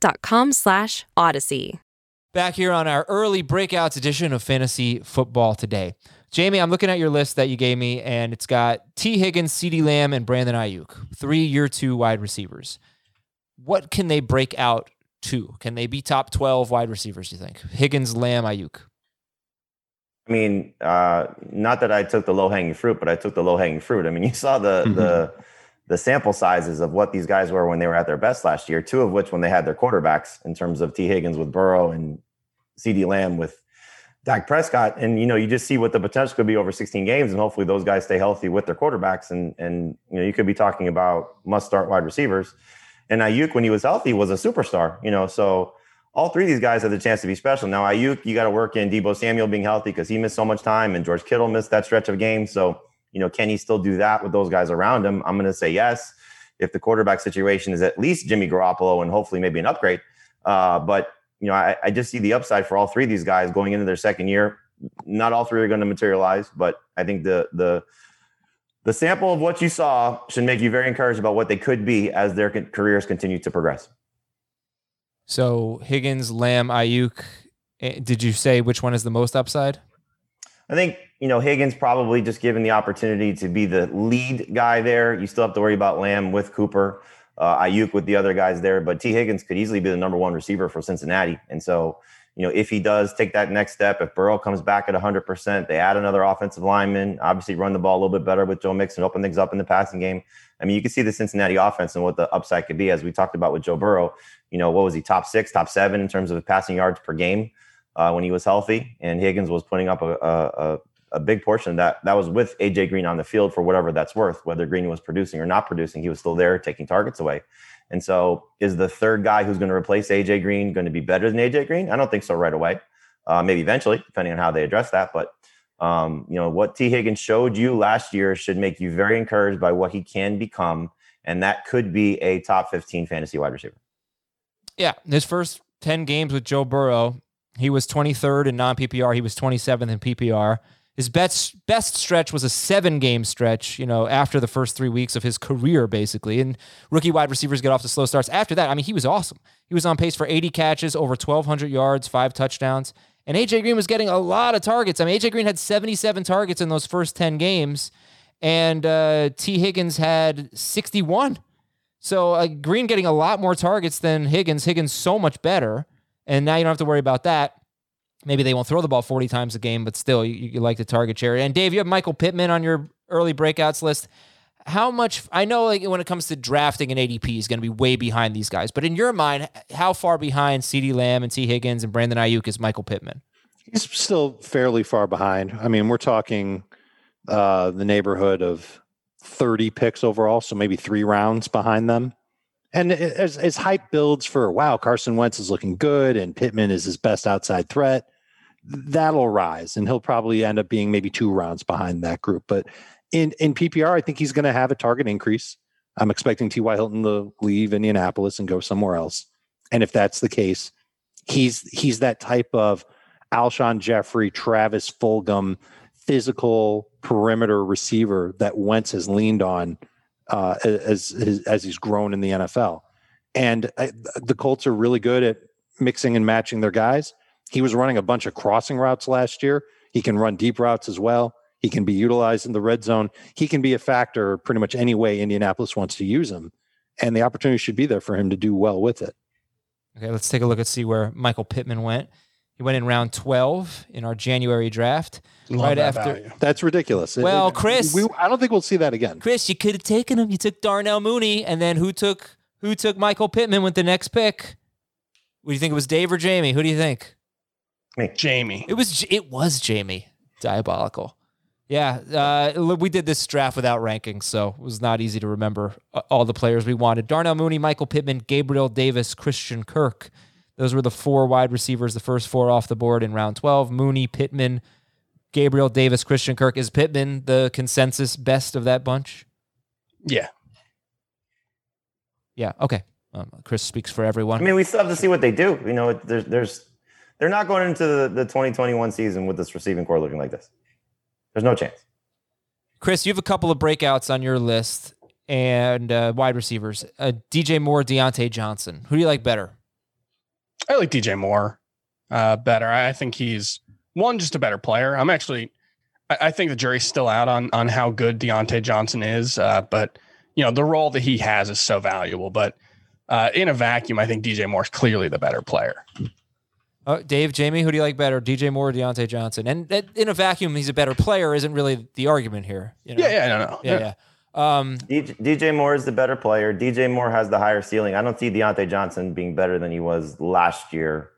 greenlight.com/Odyssey. Back here on our early breakouts edition of Fantasy Football Today. Jamie, I'm looking at your list that you gave me, and it's got T. Higgins, CeeDee Lamb, and Brandon Ayuk, 3 year 2 wide receivers. What can they break out to? Can they be top 12 wide receivers, do you think? Higgins, Lamb, Ayuk. I mean, not that I took the low-hanging fruit, but I took the low-hanging fruit. I mean, you saw the sample sizes of what these guys were when they were at their best last year, 2 of which when they had their quarterbacks, in terms of T. Higgins with Burrow and CeeDee Lamb with Dak Prescott. And, you just see what the potential could be over 16 games, and hopefully those guys stay healthy with their quarterbacks. And you could be talking about must-start wide receivers. And Ayuk, when he was healthy, was a superstar, so all 3 of these guys have the chance to be special. Now, Ayuk, you got to work in Deebo Samuel being healthy because he missed so much time, and George Kittle missed that stretch of games. So, can he still do that with those guys around him? I'm going to say yes, if the quarterback situation is at least Jimmy Garoppolo and hopefully maybe an upgrade. But, I just see the upside for all 3 of these guys going into their second year. Not all 3 are going to materialize, but I think the sample of what you saw should make you very encouraged about what they could be as their careers continue to progress. So Higgins, Lamb, Ayuk, did you say which one is the most upside? I think, Higgins probably just given the opportunity to be the lead guy there. You still have to worry about Lamb with Cooper, Ayuk with the other guys there. But T. Higgins could easily be the number 1 receiver for Cincinnati. And so, if he does take that next step, if Burrow comes back at 100%, they add another offensive lineman, obviously run the ball a little bit better with Joe Mixon, open things up in the passing game. I mean, you can see the Cincinnati offense and what the upside could be, as we talked about with Joe Burrow. What was he, top 6, top 7 in terms of passing yards per game when he was healthy? And Higgins was putting up a big portion of that. That was with A.J. Green on the field for whatever that's worth. Whether Green was producing or not producing, he was still there taking targets away. And so is the third guy who's going to replace A.J. Green going to be better than A.J. Green? I don't think so right away. Maybe eventually, depending on how they address that. But, what T. Higgins showed you last year should make you very encouraged by what he can become. And that could be a top 15 fantasy wide receiver. Yeah, his first 10 games with Joe Burrow, he was 23rd in non-PPR. He was 27th in PPR. His best stretch was a 7-game stretch, after the first 3 weeks of his career, basically. And rookie wide receivers get off to slow starts. After that, he was awesome. He was on pace for 80 catches, over 1,200 yards, 5 touchdowns. And A.J. Green was getting a lot of targets. A.J. Green had 77 targets in those first 10 games, and T. Higgins had 61. So Green getting a lot more targets than Higgins. Higgins so much better, and now you don't have to worry about that. Maybe they won't throw the ball 40 times a game, but still, you like the target share. And Dave, you have Michael Pittman on your early breakouts list. How much, I know when it comes to drafting an ADP, he's going to be way behind these guys, but in your mind, how far behind CeeDee Lamb and T. Higgins and Brandon Ayuk is Michael Pittman? He's still fairly far behind. We're talking the neighborhood of 30 picks overall, so maybe 3 rounds behind them. And as hype builds for, wow, Carson Wentz is looking good and Pittman is his best outside threat, that'll rise, and he'll probably end up being maybe 2 rounds behind that group. But in PPR, I think he's going to have a target increase. I'm expecting T.Y. Hilton to leave Indianapolis and go somewhere else. And if that's the case, he's that type of Alshon Jeffrey, Travis Fulgham, physical perimeter receiver that Wentz has leaned on as he's grown in the NFL. And the Colts are really good at mixing and matching their guys. He was running a bunch of crossing routes last year. He can run deep routes as well. He can be utilized in the red zone. He can be a factor pretty much any way Indianapolis wants to use him. And the opportunity should be there for him to do well with it. Okay, let's take a look and see where Michael Pittman went. He went in round 12 in our January draft. Love that value. That's ridiculous. Well, Chris, I don't think we'll see that again. Chris, you could have taken him. You took Darnell Mooney, and then who took Michael Pittman with the next pick? What do you think? It was Dave or Jamie? Who do you think? Me. Jamie. It was Jamie. Diabolical. Yeah, we did this draft without rankings, so it was not easy to remember all the players we wanted. Darnell Mooney, Michael Pittman, Gabriel Davis, Christian Kirk. Those were the 4 wide receivers, the first 4 off the board in round 12. Mooney, Pittman, Gabriel Davis, Christian Kirk. Is Pittman the consensus best of that bunch? Yeah. Yeah, okay. Chris speaks for everyone. We still have to see what they do. They're not going into the 2021 season with this receiving core looking like this. There's no chance. Chris, you have a couple of breakouts on your list and wide receivers. DJ Moore, Deontay Johnson. Who do you like better? I like DJ Moore better. I think he's, just a better player. I think the jury's still out on how good Deontay Johnson is. But, the role that he has is so valuable. But in a vacuum, I think DJ Moore's clearly the better player. Dave, Jamie, who do you like better, DJ Moore or Deontay Johnson? And in a vacuum, he's a better player isn't really the argument here. No. Yeah. DJ Moore is the better player. DJ Moore has the higher ceiling. I don't see Deontay Johnson being better than he was last year,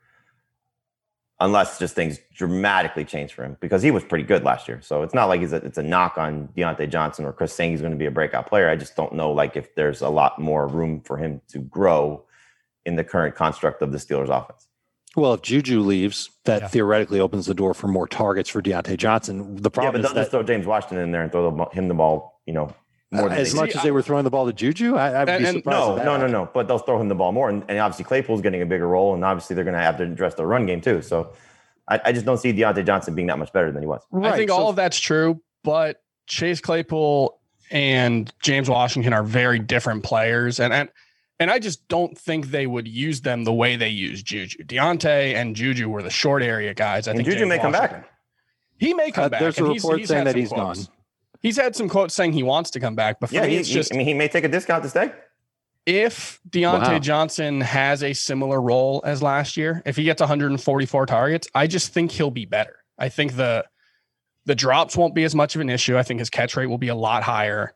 unless just things dramatically change for him, because he was pretty good last year. So it's not like it's a knock on Deontay Johnson or Chris saying he's going to be a breakout player. I just don't know if there's a lot more room for him to grow in the current construct of the Steelers offense. Well, if Juju leaves, that theoretically opens the door for more targets for Deontay Johnson. The problem is they'll just throw James Washington in there and throw him the ball, more than as much as they were throwing the ball to Juju. I'd be surprised. No. But they'll throw him the ball more. And obviously Claypool's getting a bigger role, and obviously they're going to have to address the run game too. So I just don't see Deontay Johnson being that much better than he was. Right. I think all of that's true, but Chase Claypool and James Washington are very different players. And I just don't think they would use them the way they use Juju. Deontay and Juju were the short area guys. I think Juju may come back. He may come back. There's a report saying that he's gone. He's had some quotes saying he wants to come back. But for me, he may take a discount to stay. If Deontay Johnson has a similar role as last year, if he gets 144 targets, I just think he'll be better. I think the drops won't be as much of an issue. I think his catch rate will be a lot higher.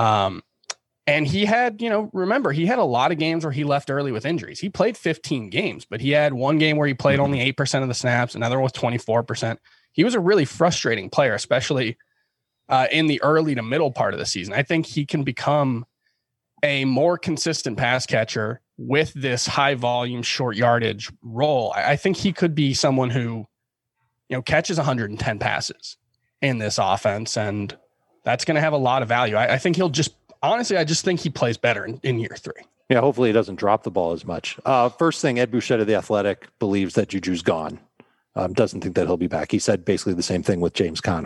And he had, remember, he had a lot of games where he left early with injuries. He played 15 games, but he had one game where he played only 8% of the snaps, another was 24%. He was a really frustrating player, especially in the early to middle part of the season. I think he can become a more consistent pass catcher with this high volume, short yardage role. I think he could be someone who, catches 110 passes in this offense, and that's going to have a lot of value. I think he'll just, honestly, I just think he plays better in year 3. Yeah, hopefully he doesn't drop the ball as much. First thing, Ed Bouchette of The Athletic believes that Juju's gone. Doesn't think that he'll be back. He said basically the same thing with James Conner.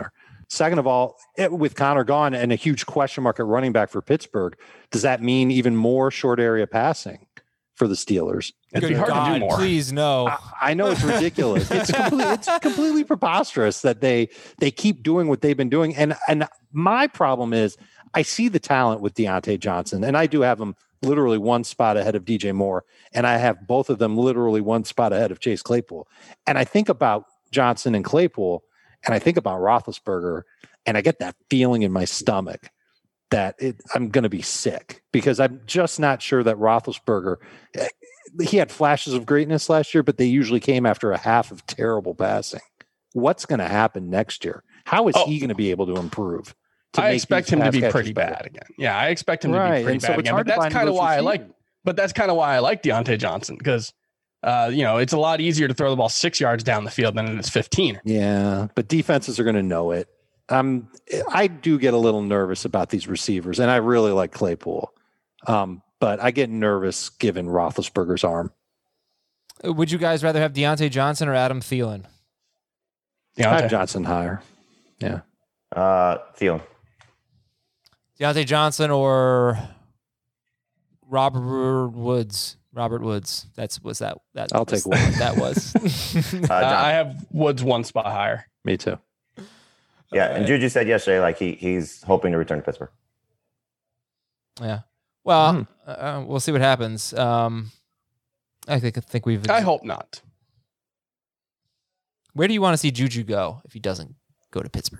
Second of all, with Connor gone and a huge question mark at running back for Pittsburgh, does that mean even more short area passing for the Steelers? It'd be hard to do more. Please, no. I know it's ridiculous. It's completely preposterous that they keep doing what they've been doing. And my problem is I see the talent with Deontay Johnson, and I do have him literally one spot ahead of DJ Moore, and I have both of them literally one spot ahead of Chase Claypool. And I think about Johnson and Claypool, and I think about Roethlisberger, and I get that feeling in my stomach that I'm going to be sick because I'm just not sure that Roethlisberger, he had flashes of greatness last year, but they usually came after a half of terrible passing. What's going to happen next year? How is he going to be able to improve? I expect him to be pretty bad again. Yeah, I expect him to be pretty bad again. But that's kind of why I like. But that's kind of why I like Deontay Johnson because, it's a lot easier to throw the ball 6 yards down the field than it is 15. Yeah, but defenses are going to know it. I do get a little nervous about these receivers, and I really like Claypool, but I get nervous given Roethlisberger's arm. Would you guys rather have Deontay Johnson or Adam Thielen? I have Johnson higher. Yeah. Thielen. Deontay Johnson or Robert Woods. Robert Woods. I'll take one. That was. I have Woods one spot higher. Me too. Yeah, and Juju said yesterday, like he's hoping to return to Pittsburgh. Yeah. Well, we'll see what happens. I think we've. I hope not. Where do you want to see Juju go if he doesn't go to Pittsburgh?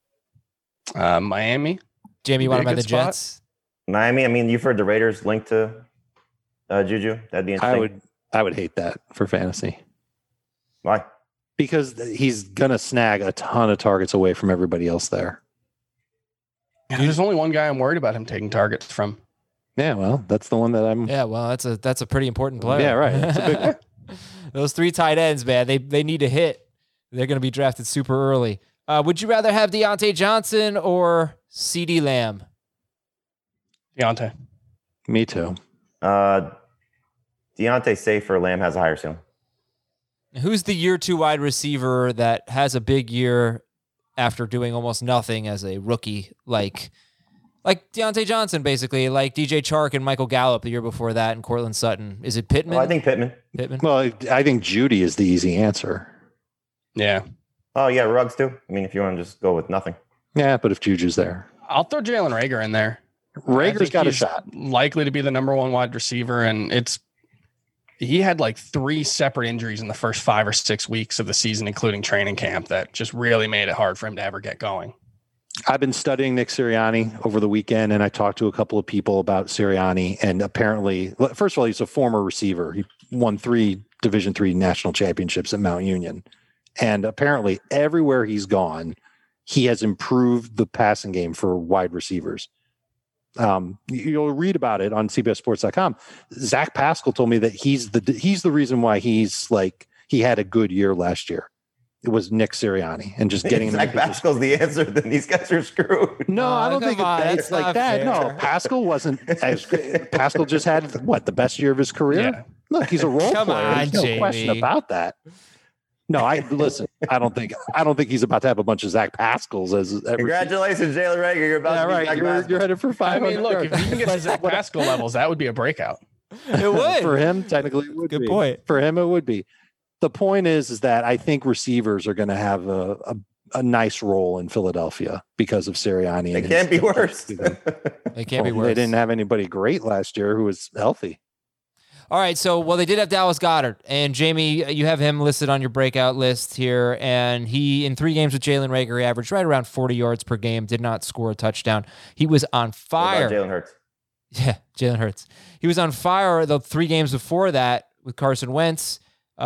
Miami. Jamie, you want him at the Jets? Miami. I mean, you've heard the Raiders linked to Juju. That'd be interesting. I would hate that for fantasy. Why? Because he's gonna snag a ton of targets away from everybody else there. Yeah, there's only one guy I'm worried about him taking targets from. Yeah, well, that's the one that I'm. Yeah, well, that's a pretty important player. Yeah, right. It's a big one. Those 3 tight ends, man, they need to hit. They're going to be drafted super early. Would you rather have Deontay Johnson or CeeDee Lamb? Deontay. Me too. Deontay safer. Lamb has a higher ceiling. Who's the year 2 wide receiver that has a big year after doing almost nothing as a rookie, like Deontay Johnson, basically, like DJ Chark and Michael Gallup the year before that, and Cortland Sutton? Is it Pittman? Well, I think Pittman. Well, I think Judy is the easy answer. Yeah. Oh, yeah, Ruggs too. I mean, if you want to just go with nothing. Yeah, but if Juju's there. I'll throw Jalen Reagor in there. Rager's got a shot. Likely to be the number 1 wide receiver, and he had like 3 separate injuries in the first 5 or 6 weeks of the season, including training camp, that just really made it hard for him to ever get going. I've been studying Nick Sirianni over the weekend, and I talked to a couple of people about Sirianni, and apparently, first of all, he's a former receiver. He won 3 Division III national championships at Mount Union. And apparently everywhere he's gone, he has improved the passing game for wide receivers. You'll read about it on CBSSports.com. Zach Pascal told me that he's the reason why he had a good year last year. It was Nick Sirianni and just getting Zach Pascal's the answer. Then these guys are screwed. No, I don't think it's like that. Fair. No, Pascal wasn't as good. Pascal just had the best year of his career. Yeah. Look, he's a role player. There's no question about that. No, I don't think he's about to have a bunch of Zach Pascals as. Congratulations, Jalen Reagor. You're about to be You're headed for 500. I mean, look, if you can get to Zach Pascal levels, that would be a breakout. It would. For him, technically, it would be. Good point. For him, it would be. The point is that I think receivers are going to have a nice role in Philadelphia because of Sirianni. It can't be worse. They can't be worse. They didn't have anybody great last year who was healthy. All right, so they did have Dallas Goedert, and Jamie, you have him listed on your breakout list here, and he, in 3 games with Jalen Reagor, averaged right around 40 yards per game, did not score a touchdown. He was on fire. What about Jalen Hurts? Yeah, Jalen Hurts. He was on fire the 3 games before that with Carson Wentz,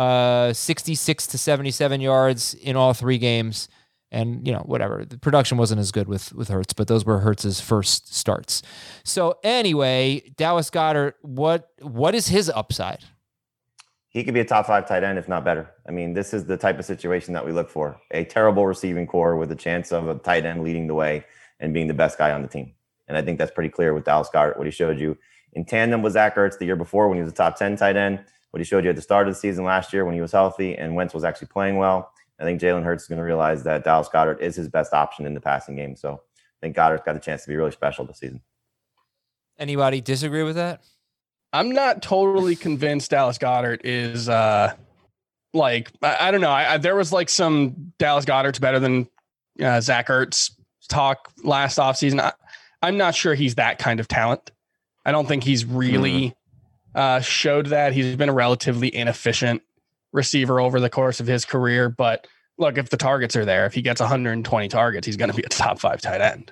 66 to 77 yards in all 3 games. And, whatever. The production wasn't as good with Hurts, but those were Hurts' first starts. So anyway, Dallas Goedert, what is his upside? He could be a top 5 tight end, if not better. I mean, this is the type of situation that we look for. A terrible receiving core with a chance of a tight end leading the way and being the best guy on the team. And I think that's pretty clear with Dallas Goedert, what he showed you in tandem with Zach Ertz the year before when he was a top 10 tight end, what he showed you at the start of the season last year when he was healthy and Wentz was actually playing well. I think Jalen Hurts is going to realize that Dallas Goedert is his best option in the passing game. So I think Goddard's got a chance to be really special this season. Anybody disagree with that? I'm not totally convinced Dallas Goedert is I don't know. There was like some Dallas Goedert's better than Zach Ertz talk last offseason. I'm not sure he's that kind of talent. I don't think he's really showed that. He's been a relatively inefficient receiver over the course of his career. But look, if the targets are there, if he gets 120 targets, he's going to be a top 5 tight end.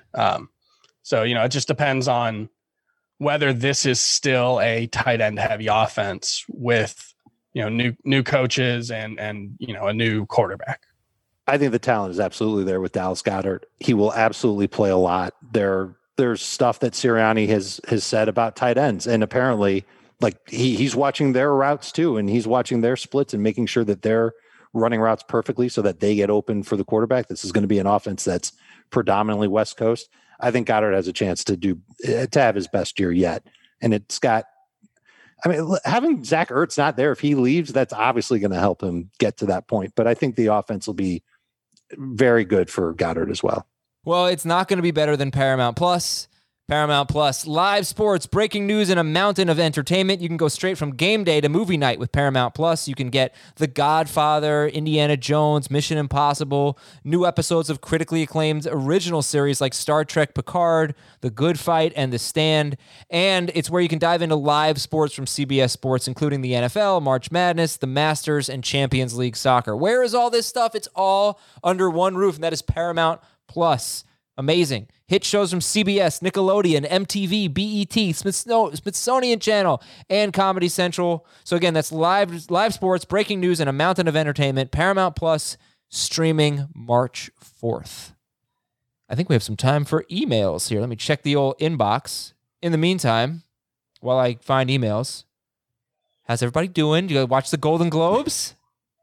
So, it just depends on whether this is still a tight end heavy offense with, new coaches and a new quarterback. I think the talent is absolutely there with Dallas Goedert. He will absolutely play a lot. There's stuff that Sirianni has said about tight ends, and apparently, like he's watching their routes too, and he's watching their splits and making sure that they're running routes perfectly so that they get open for the quarterback. This is going to be an offense that's predominantly West Coast. I think Goddard has a chance to have his best year yet, and it's got. I mean, having Zach Ertz not there, if he leaves, that's obviously going to help him get to that point. But I think the offense will be very good for Goddard as well. Well, it's not going to be better than Paramount Plus. Paramount Plus, live sports, breaking news, and a mountain of entertainment. You can go straight from game day to movie night with Paramount Plus. You can get The Godfather, Indiana Jones, Mission Impossible, new episodes of critically acclaimed original series like Star Trek Picard, The Good Fight, and The Stand. And it's where you can dive into live sports from CBS Sports, including the NFL, March Madness, the Masters, and Champions League soccer. Where is all this stuff? It's all under one roof, and that is Paramount Plus. Amazing. Hit shows from CBS, Nickelodeon, MTV, BET, Smithsonian Channel, and Comedy Central. So again, that's live sports, breaking news, and a mountain of entertainment. Paramount Plus, streaming March 4th. I think we have some time for emails here. Let me check the old inbox. In the meantime, while I find emails, how's everybody doing? Do you watch the Golden Globes?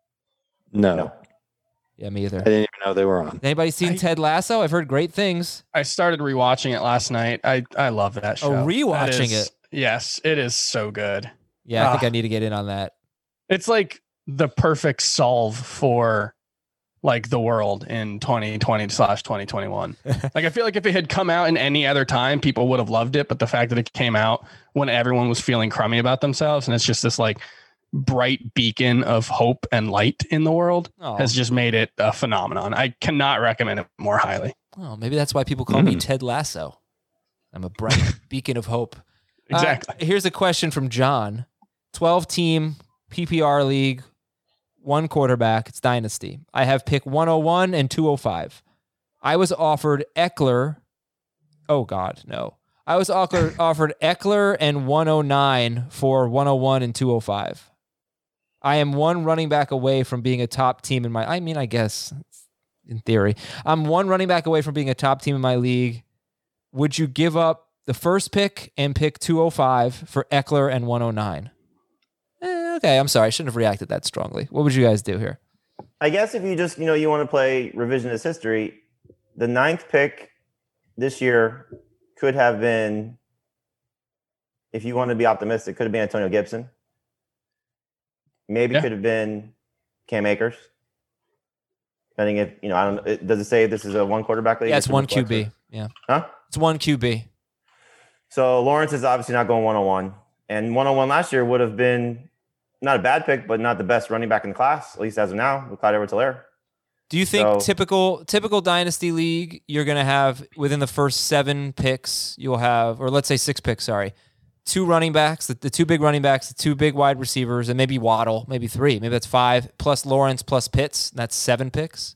No. Yeah, me either. I didn't even know they were on. Anybody seen Ted Lasso? I've heard great things. I started rewatching it last night. I love that show. Oh, rewatching it? Yes, it is so good. Yeah, I think I need to get in on that. It's like the perfect solve for like the world in 2020/2021. Like I feel like if it had come out in any other time, people would have loved it. But the fact that it came out when everyone was feeling crummy about themselves, and it's just this like bright beacon of hope and light in the world has just made it a phenomenon. I cannot recommend it more highly. Oh, maybe that's why people call me Ted Lasso. I'm a bright beacon of hope. Exactly. Here's a question from John. 12-team PPR league, 1 quarterback. It's Dynasty. I have pick 101 and 205. I was offered Eckler. Oh, God, no. I was offered Eckler and 109 for 101 and 205. I am 1 running back away from being a top team in my... I guess, in theory. I'm 1 running back away from being a top team in my league. Would you give up the first pick and pick 205 for Eckler and 109? Okay, I'm sorry. I shouldn't have reacted that strongly. What would you guys do here? I guess if you just, you want to play revisionist history, the 9th pick this year could have been, if you want to be optimistic, could have been Antonio Gibson. Maybe could have been Cam Akers. Depending if, I don't know. Does it say this is a 1 quarterback league? Yeah, it's 1 QB. Yeah. Huh? It's 1 QB. So Lawrence is obviously not going 101. And 101 last year would have been not a bad pick, but not the best running back in the class, at least as of now, with Clyde Edwards-Helaire. Do you think typical dynasty league, you're going to have within the first 7 picks, you'll have, or let's say 6 picks, 2 running backs, the 2 big running backs, the 2 big wide receivers, and maybe Waddle, maybe 3, maybe that's 5, plus Lawrence, plus Pitts, that's 7 picks?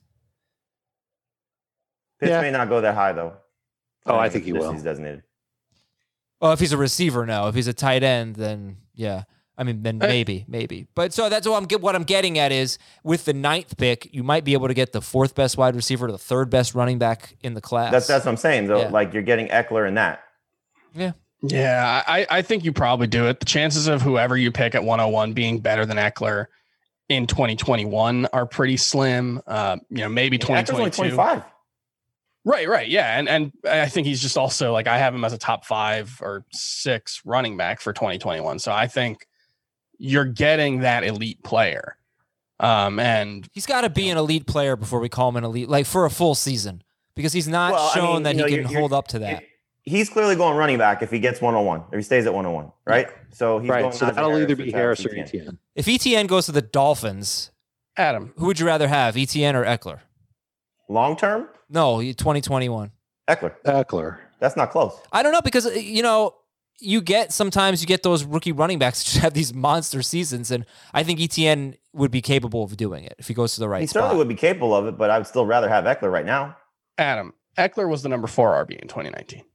Pitts may not go that high, though. Oh, I think he will. He's designated. Well, if he's a receiver, no. If he's a tight end, then yeah. Then maybe. But so that's what I'm getting at is with the 9th pick, you might be able to get the 4th best wide receiver, the 3rd best running back in the class. That's what I'm saying, though. Yeah. Like you're getting Eckler in that. Yeah. Yeah, I think you probably do it. The chances of whoever you pick at 101 being better than Eckler in 2021 are pretty slim. Maybe 2022. Eckler's only 25. Right. Yeah. And I think he's just also like, I have him as a top 5 or 6 running back for 2021. So I think you're getting that elite player. And he's got to be an elite player before we call him an elite, like for a full season, because he's not shown that he can hold up to that. He's clearly going running back if he gets 101, if he stays at 101, right? Yeah. So he's going so that'll either be Harris or Etienne. If Etienne goes to the Dolphins, Adam, who would you rather have, Etienne or Eckler? Long term? No, 2021. Eckler. That's not close. I don't know, because sometimes you get those rookie running backs that have these monster seasons, and I think Etienne would be capable of doing it if he goes to the right spot. He certainly would be capable of it, but I would still rather have Eckler right now. Adam, Eckler was the number 4 RB in 2019.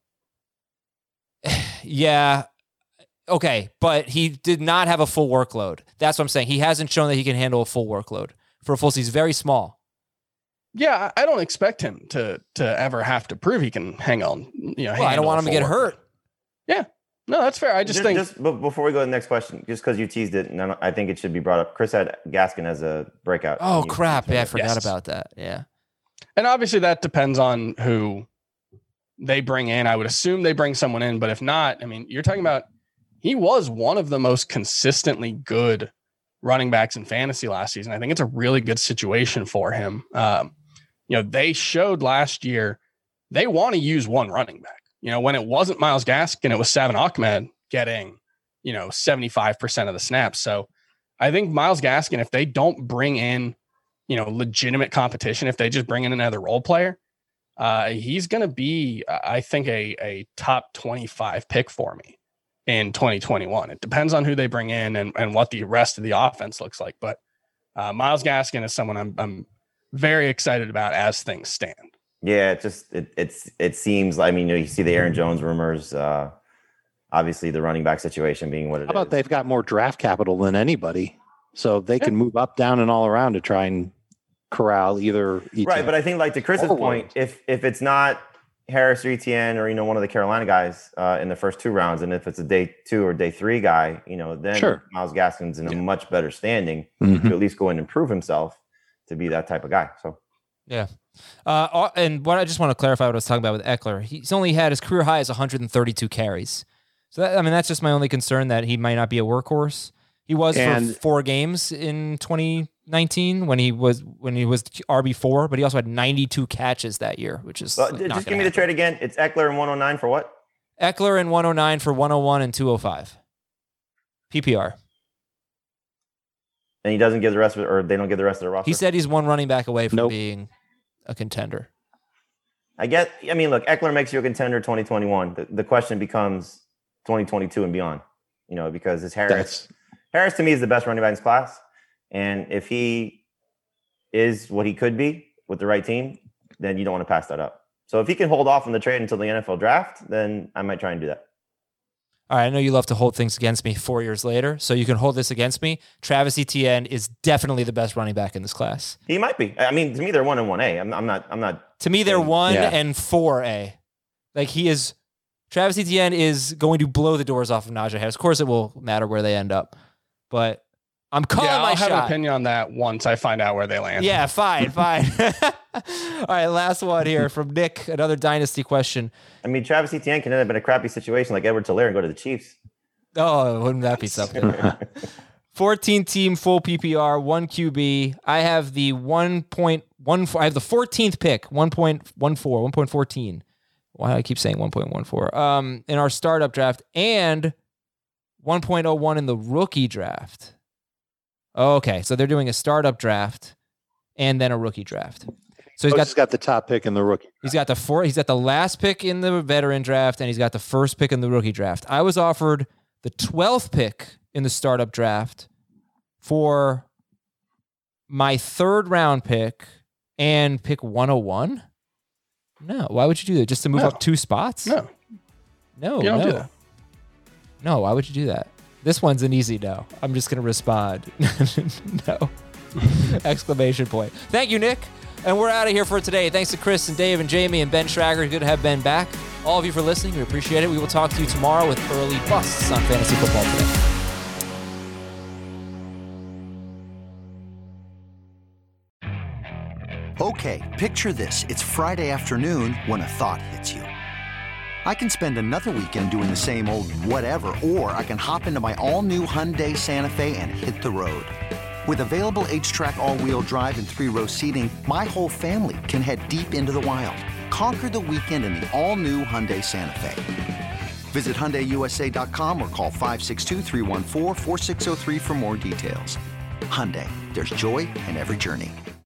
Yeah. Okay, but he did not have a full workload. That's what I'm saying. He hasn't shown that he can handle a full workload for a full season. He's very small. Yeah, I don't expect him to ever have to prove he can hang on. I don't want him to get hurt. Yeah, no, that's fair. I just think before we go to the next question, just because you teased it, and I think it should be brought up. Chris had Gaskin as a breakout. Oh crap! Yeah, I forgot about that. Yeah, and obviously that depends on who they bring in. I would assume they bring someone in, but if not, I mean, you're talking about he was one of the most consistently good running backs in fantasy last season. I think it's a really good situation for him. They showed last year they want to use one running back. When it wasn't Myles Gaskin, it was Salvon Ahmed getting, 75% of the snaps. So I think Myles Gaskin, if they don't bring in, legitimate competition, if they just bring in another role player, he's going to be, I think, a top 25 pick for me in 2021. It depends on who they bring in and what the rest of the offense looks like. But Myles Gaskin is someone I'm very excited about as things stand. Yeah, it seems. I mean, you see the Aaron Jones rumors. Obviously, the running back situation being what it is. How about they've got more draft capital than anybody, so they can move up, down, and all around to try and corral either. Right, but I think, like to Chris's point, if it's not Harris or Etienne or one of the Carolina guys in the first 2 rounds, and if it's a day 2 or day 3 guy, then Myles Gaskin's in a much better standing to at least go in and prove himself to be that type of guy. So yeah. And what I just want to clarify what I was talking about with Eckler. He's only had his career high is 132 carries. So that's just my only concern, that he might not be a workhorse. He was for 4 games in 2019 when he was RB4, but he also had 92 catches that year, which is just give me the trade again. It's Eckler and 109 for what? Eckler and 109 for 101 and 205. PPR. And he doesn't give the rest of it, or they don't give the rest of the roster? He said he's one running back away from being a contender. Look, Eckler makes you a contender 2021. The question becomes 2022 and beyond, because it's Harris. Harris to me is the best running back in his class. And if he is what he could be with the right team, then you don't want to pass that up. So if he can hold off on the trade until the NFL draft, then I might try and do that. All right, I know you love to hold things against me 4 years later, so you can hold this against me. Travis Etienne is definitely the best running back in this class. He might be. I mean, to me, they're 1 and 1A. I'm not. To me, they're 1 and 4A. Like he is. Travis Etienne is going to blow the doors off of Najee Harris. Of course, it will matter where they end up, but I'm calling my shot. I'll have an opinion on that once I find out where they land. Yeah, fine. All right, last one here from Nick. Another dynasty question. I mean, Travis Etienne can end up in a crappy situation like Edward Helaire and go to the Chiefs. Oh, wouldn't that be something? 14-team full PPR, 1 QB. I have the 1.14. I have the 14th pick, 1.14. Why do I keep saying 1.14? In our startup draft, and 1.01 in the rookie draft. Okay, so they're doing a startup draft and then a rookie draft. So he's got the top pick in the rookie. He's got the last pick in the veteran draft, and he's got the first pick in the rookie draft. I was offered the 12th pick in the startup draft for my 3rd round pick and pick 101. No, why would you do that? Just to move up 2 spots? No, you don't do that. No, why would you do that? This one's an easy no. I'm just going to respond. No. Exclamation point. Thank you, Nick. And we're out of here for today. Thanks to Chris and Dave and Jamie and Ben Schrager. Good to have Ben back. All of you for listening. We appreciate it. We will talk to you tomorrow with early busts on Fantasy Football Today. Okay, picture this. It's Friday afternoon when a thought hits you. I can spend another weekend doing the same old whatever, or I can hop into my all-new Hyundai Santa Fe and hit the road. With available H-Track all-wheel drive and 3-row seating, my whole family can head deep into the wild. Conquer the weekend in the all-new Hyundai Santa Fe. Visit HyundaiUSA.com or call 562-314-4603 for more details. Hyundai, there's joy in every journey.